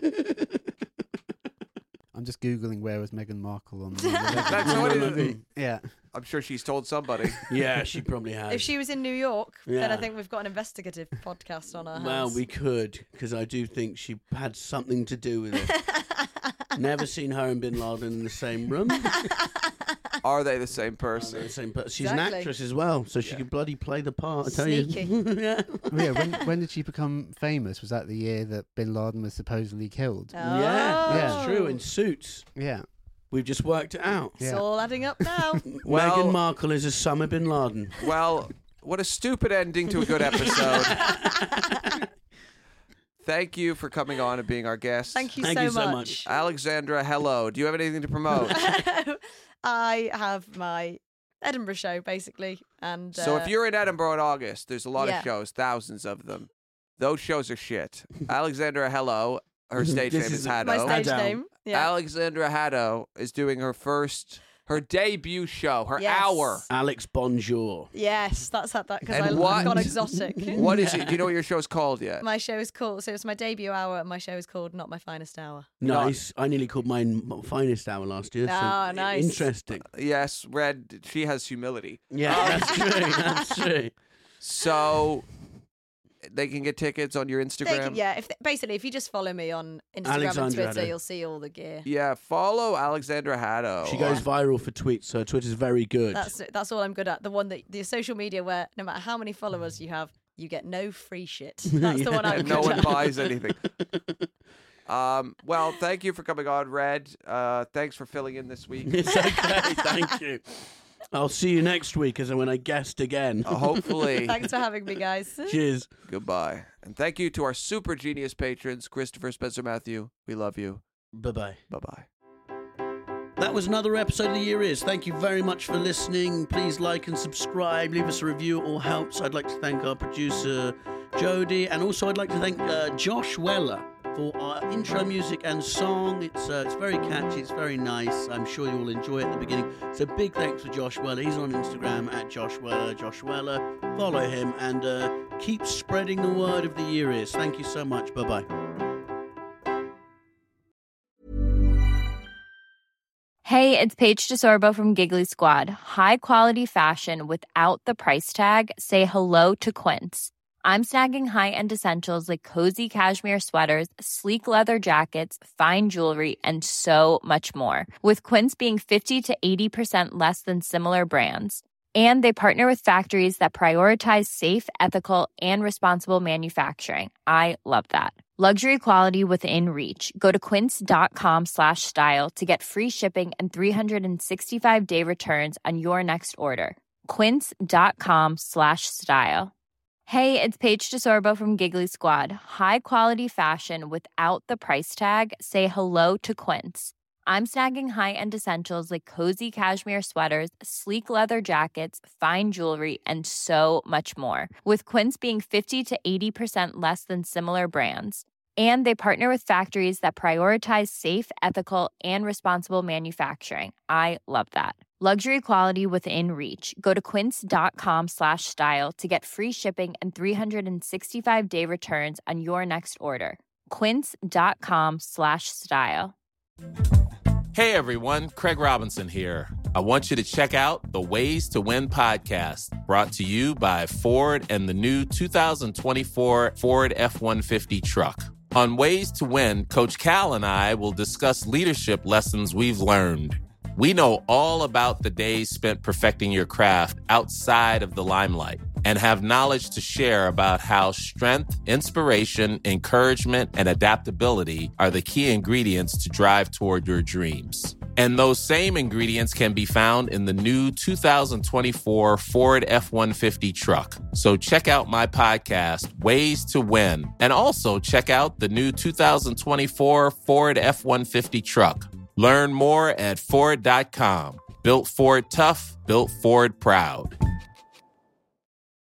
I'm just googling where was Meghan Markle on. That's what it is. Yeah. I'm sure she's told somebody. Yeah, she probably has. If she was in New York, then I Yeah. think we've got an investigative podcast on our hands. Well, we could, because I do think she had something to do with it. Never seen her and Bin Laden in the same room. Are they the same They're person? the same person. She's an Exactly. actress as well, so she Yeah. could bloody play the part. I tell Sneaky. you. Yeah. Yeah, when did she become famous? Was that the year that Bin Laden was supposedly killed? Oh. Yeah, that's true. In Suits, Yeah. we've just worked it out. It's Yeah. all adding up now. Well- Meghan Markle is Osama bin Laden. Well, what a stupid ending to a good episode. Thank you for coming on and being our guest. Thank you Thank so you so much. much. Alexandra, hello. Do you have anything to promote? I have my Edinburgh show basically, and So if you're in Edinburgh in August, there's a lot Yeah. of shows, thousands of them. Those shows are shit. Alexandra, hello. Her stage This name is is my my Haddo. stage Haddo. name, yeah, Alexandra Haddo is doing her debut show, her Yes. hour. Alex Bonjour. yes, that's that because And I've what- gone exotic. What is it? Do you know what your show's called yet? My show is called, so it's my debut hour, and my show is called Not My Finest Hour. Nice. I nearly called mine Finest Hour last year. Ah, so nice. Interesting. Yes, Red, she has humility. Yeah, that's true. That's true. So they can get tickets on your They Instagram. can- yeah, basically if you just follow me on Instagram Alexandra and Twitter, Haddo. you'll see all the gear. Yeah, follow Alexandra Haddo. She goes viral for tweets, so Twitter's very good. That's all I'm good at. The one that the social media where no matter how many followers you have, you get no free shit. That's the one I'm and good no one at. buys anything. Well, thank you for coming on, Red. Thanks for filling in this week. It's okay. Thank you. I'll see you next week as when I guest again. Hopefully. Thanks for having me, guys. Cheers. Goodbye. And thank you to our super genius patrons, Christopher, Spencer, Matthew. We love you. Bye-bye. Bye-bye. That was another episode of The Year Is. Thank you very much for listening. Please like and subscribe. Leave us a review. It all helps. I'd like to thank our producer, Jody. And also I'd like to thank Josh Weller for our intro music and song. It's very catchy. It's very nice. I'm sure you'll enjoy it at the beginning. So big thanks for Josh Weller. He's on Instagram at Josh Weller. Josh Weller. Follow him and keep spreading the word of The Year Is. Thank you so much. Bye-bye. Hey, it's Paige DeSorbo from Giggly Squad. High quality fashion without the price tag. Say hello to Quince. I'm snagging high-end essentials like cozy cashmere sweaters, sleek leather jackets, fine jewelry, and so much more. With Quince being 50 to 80% less than similar brands. And they partner with factories that prioritize safe, ethical, and responsible manufacturing. I love that. Luxury quality within reach. Go to quince.com/style to get free shipping and 365-day returns on your next order. Quince.com/style. Hey, it's Paige DeSorbo from Giggly Squad. High quality fashion without the price tag. Say hello to Quince. I'm snagging high-end essentials like cozy cashmere sweaters, sleek leather jackets, fine jewelry, and so much more. With Quince being 50 to 80% less than similar brands. And they partner with factories that prioritize safe, ethical, and responsible manufacturing. I love that. Luxury quality within reach. Go to quince.com/style to get free shipping and 365-day returns on your next order. Quince.com/style. Hey everyone, Craig Robinson here. I want you to check out the Ways to Win podcast, brought to you by Ford and the new 2024 Ford F-150 truck. On Ways to Win, Coach Cal and I will discuss leadership lessons we've learned. We know all about the days spent perfecting your craft outside of the limelight and have knowledge to share about how strength, inspiration, encouragement, and adaptability are the key ingredients to drive toward your dreams. And those same ingredients can be found in the new 2024 Ford F-150 truck. So check out my podcast, Ways to Win, and also check out the new 2024 Ford F-150 truck. Learn more at Ford.com. Built Ford tough, built Ford proud.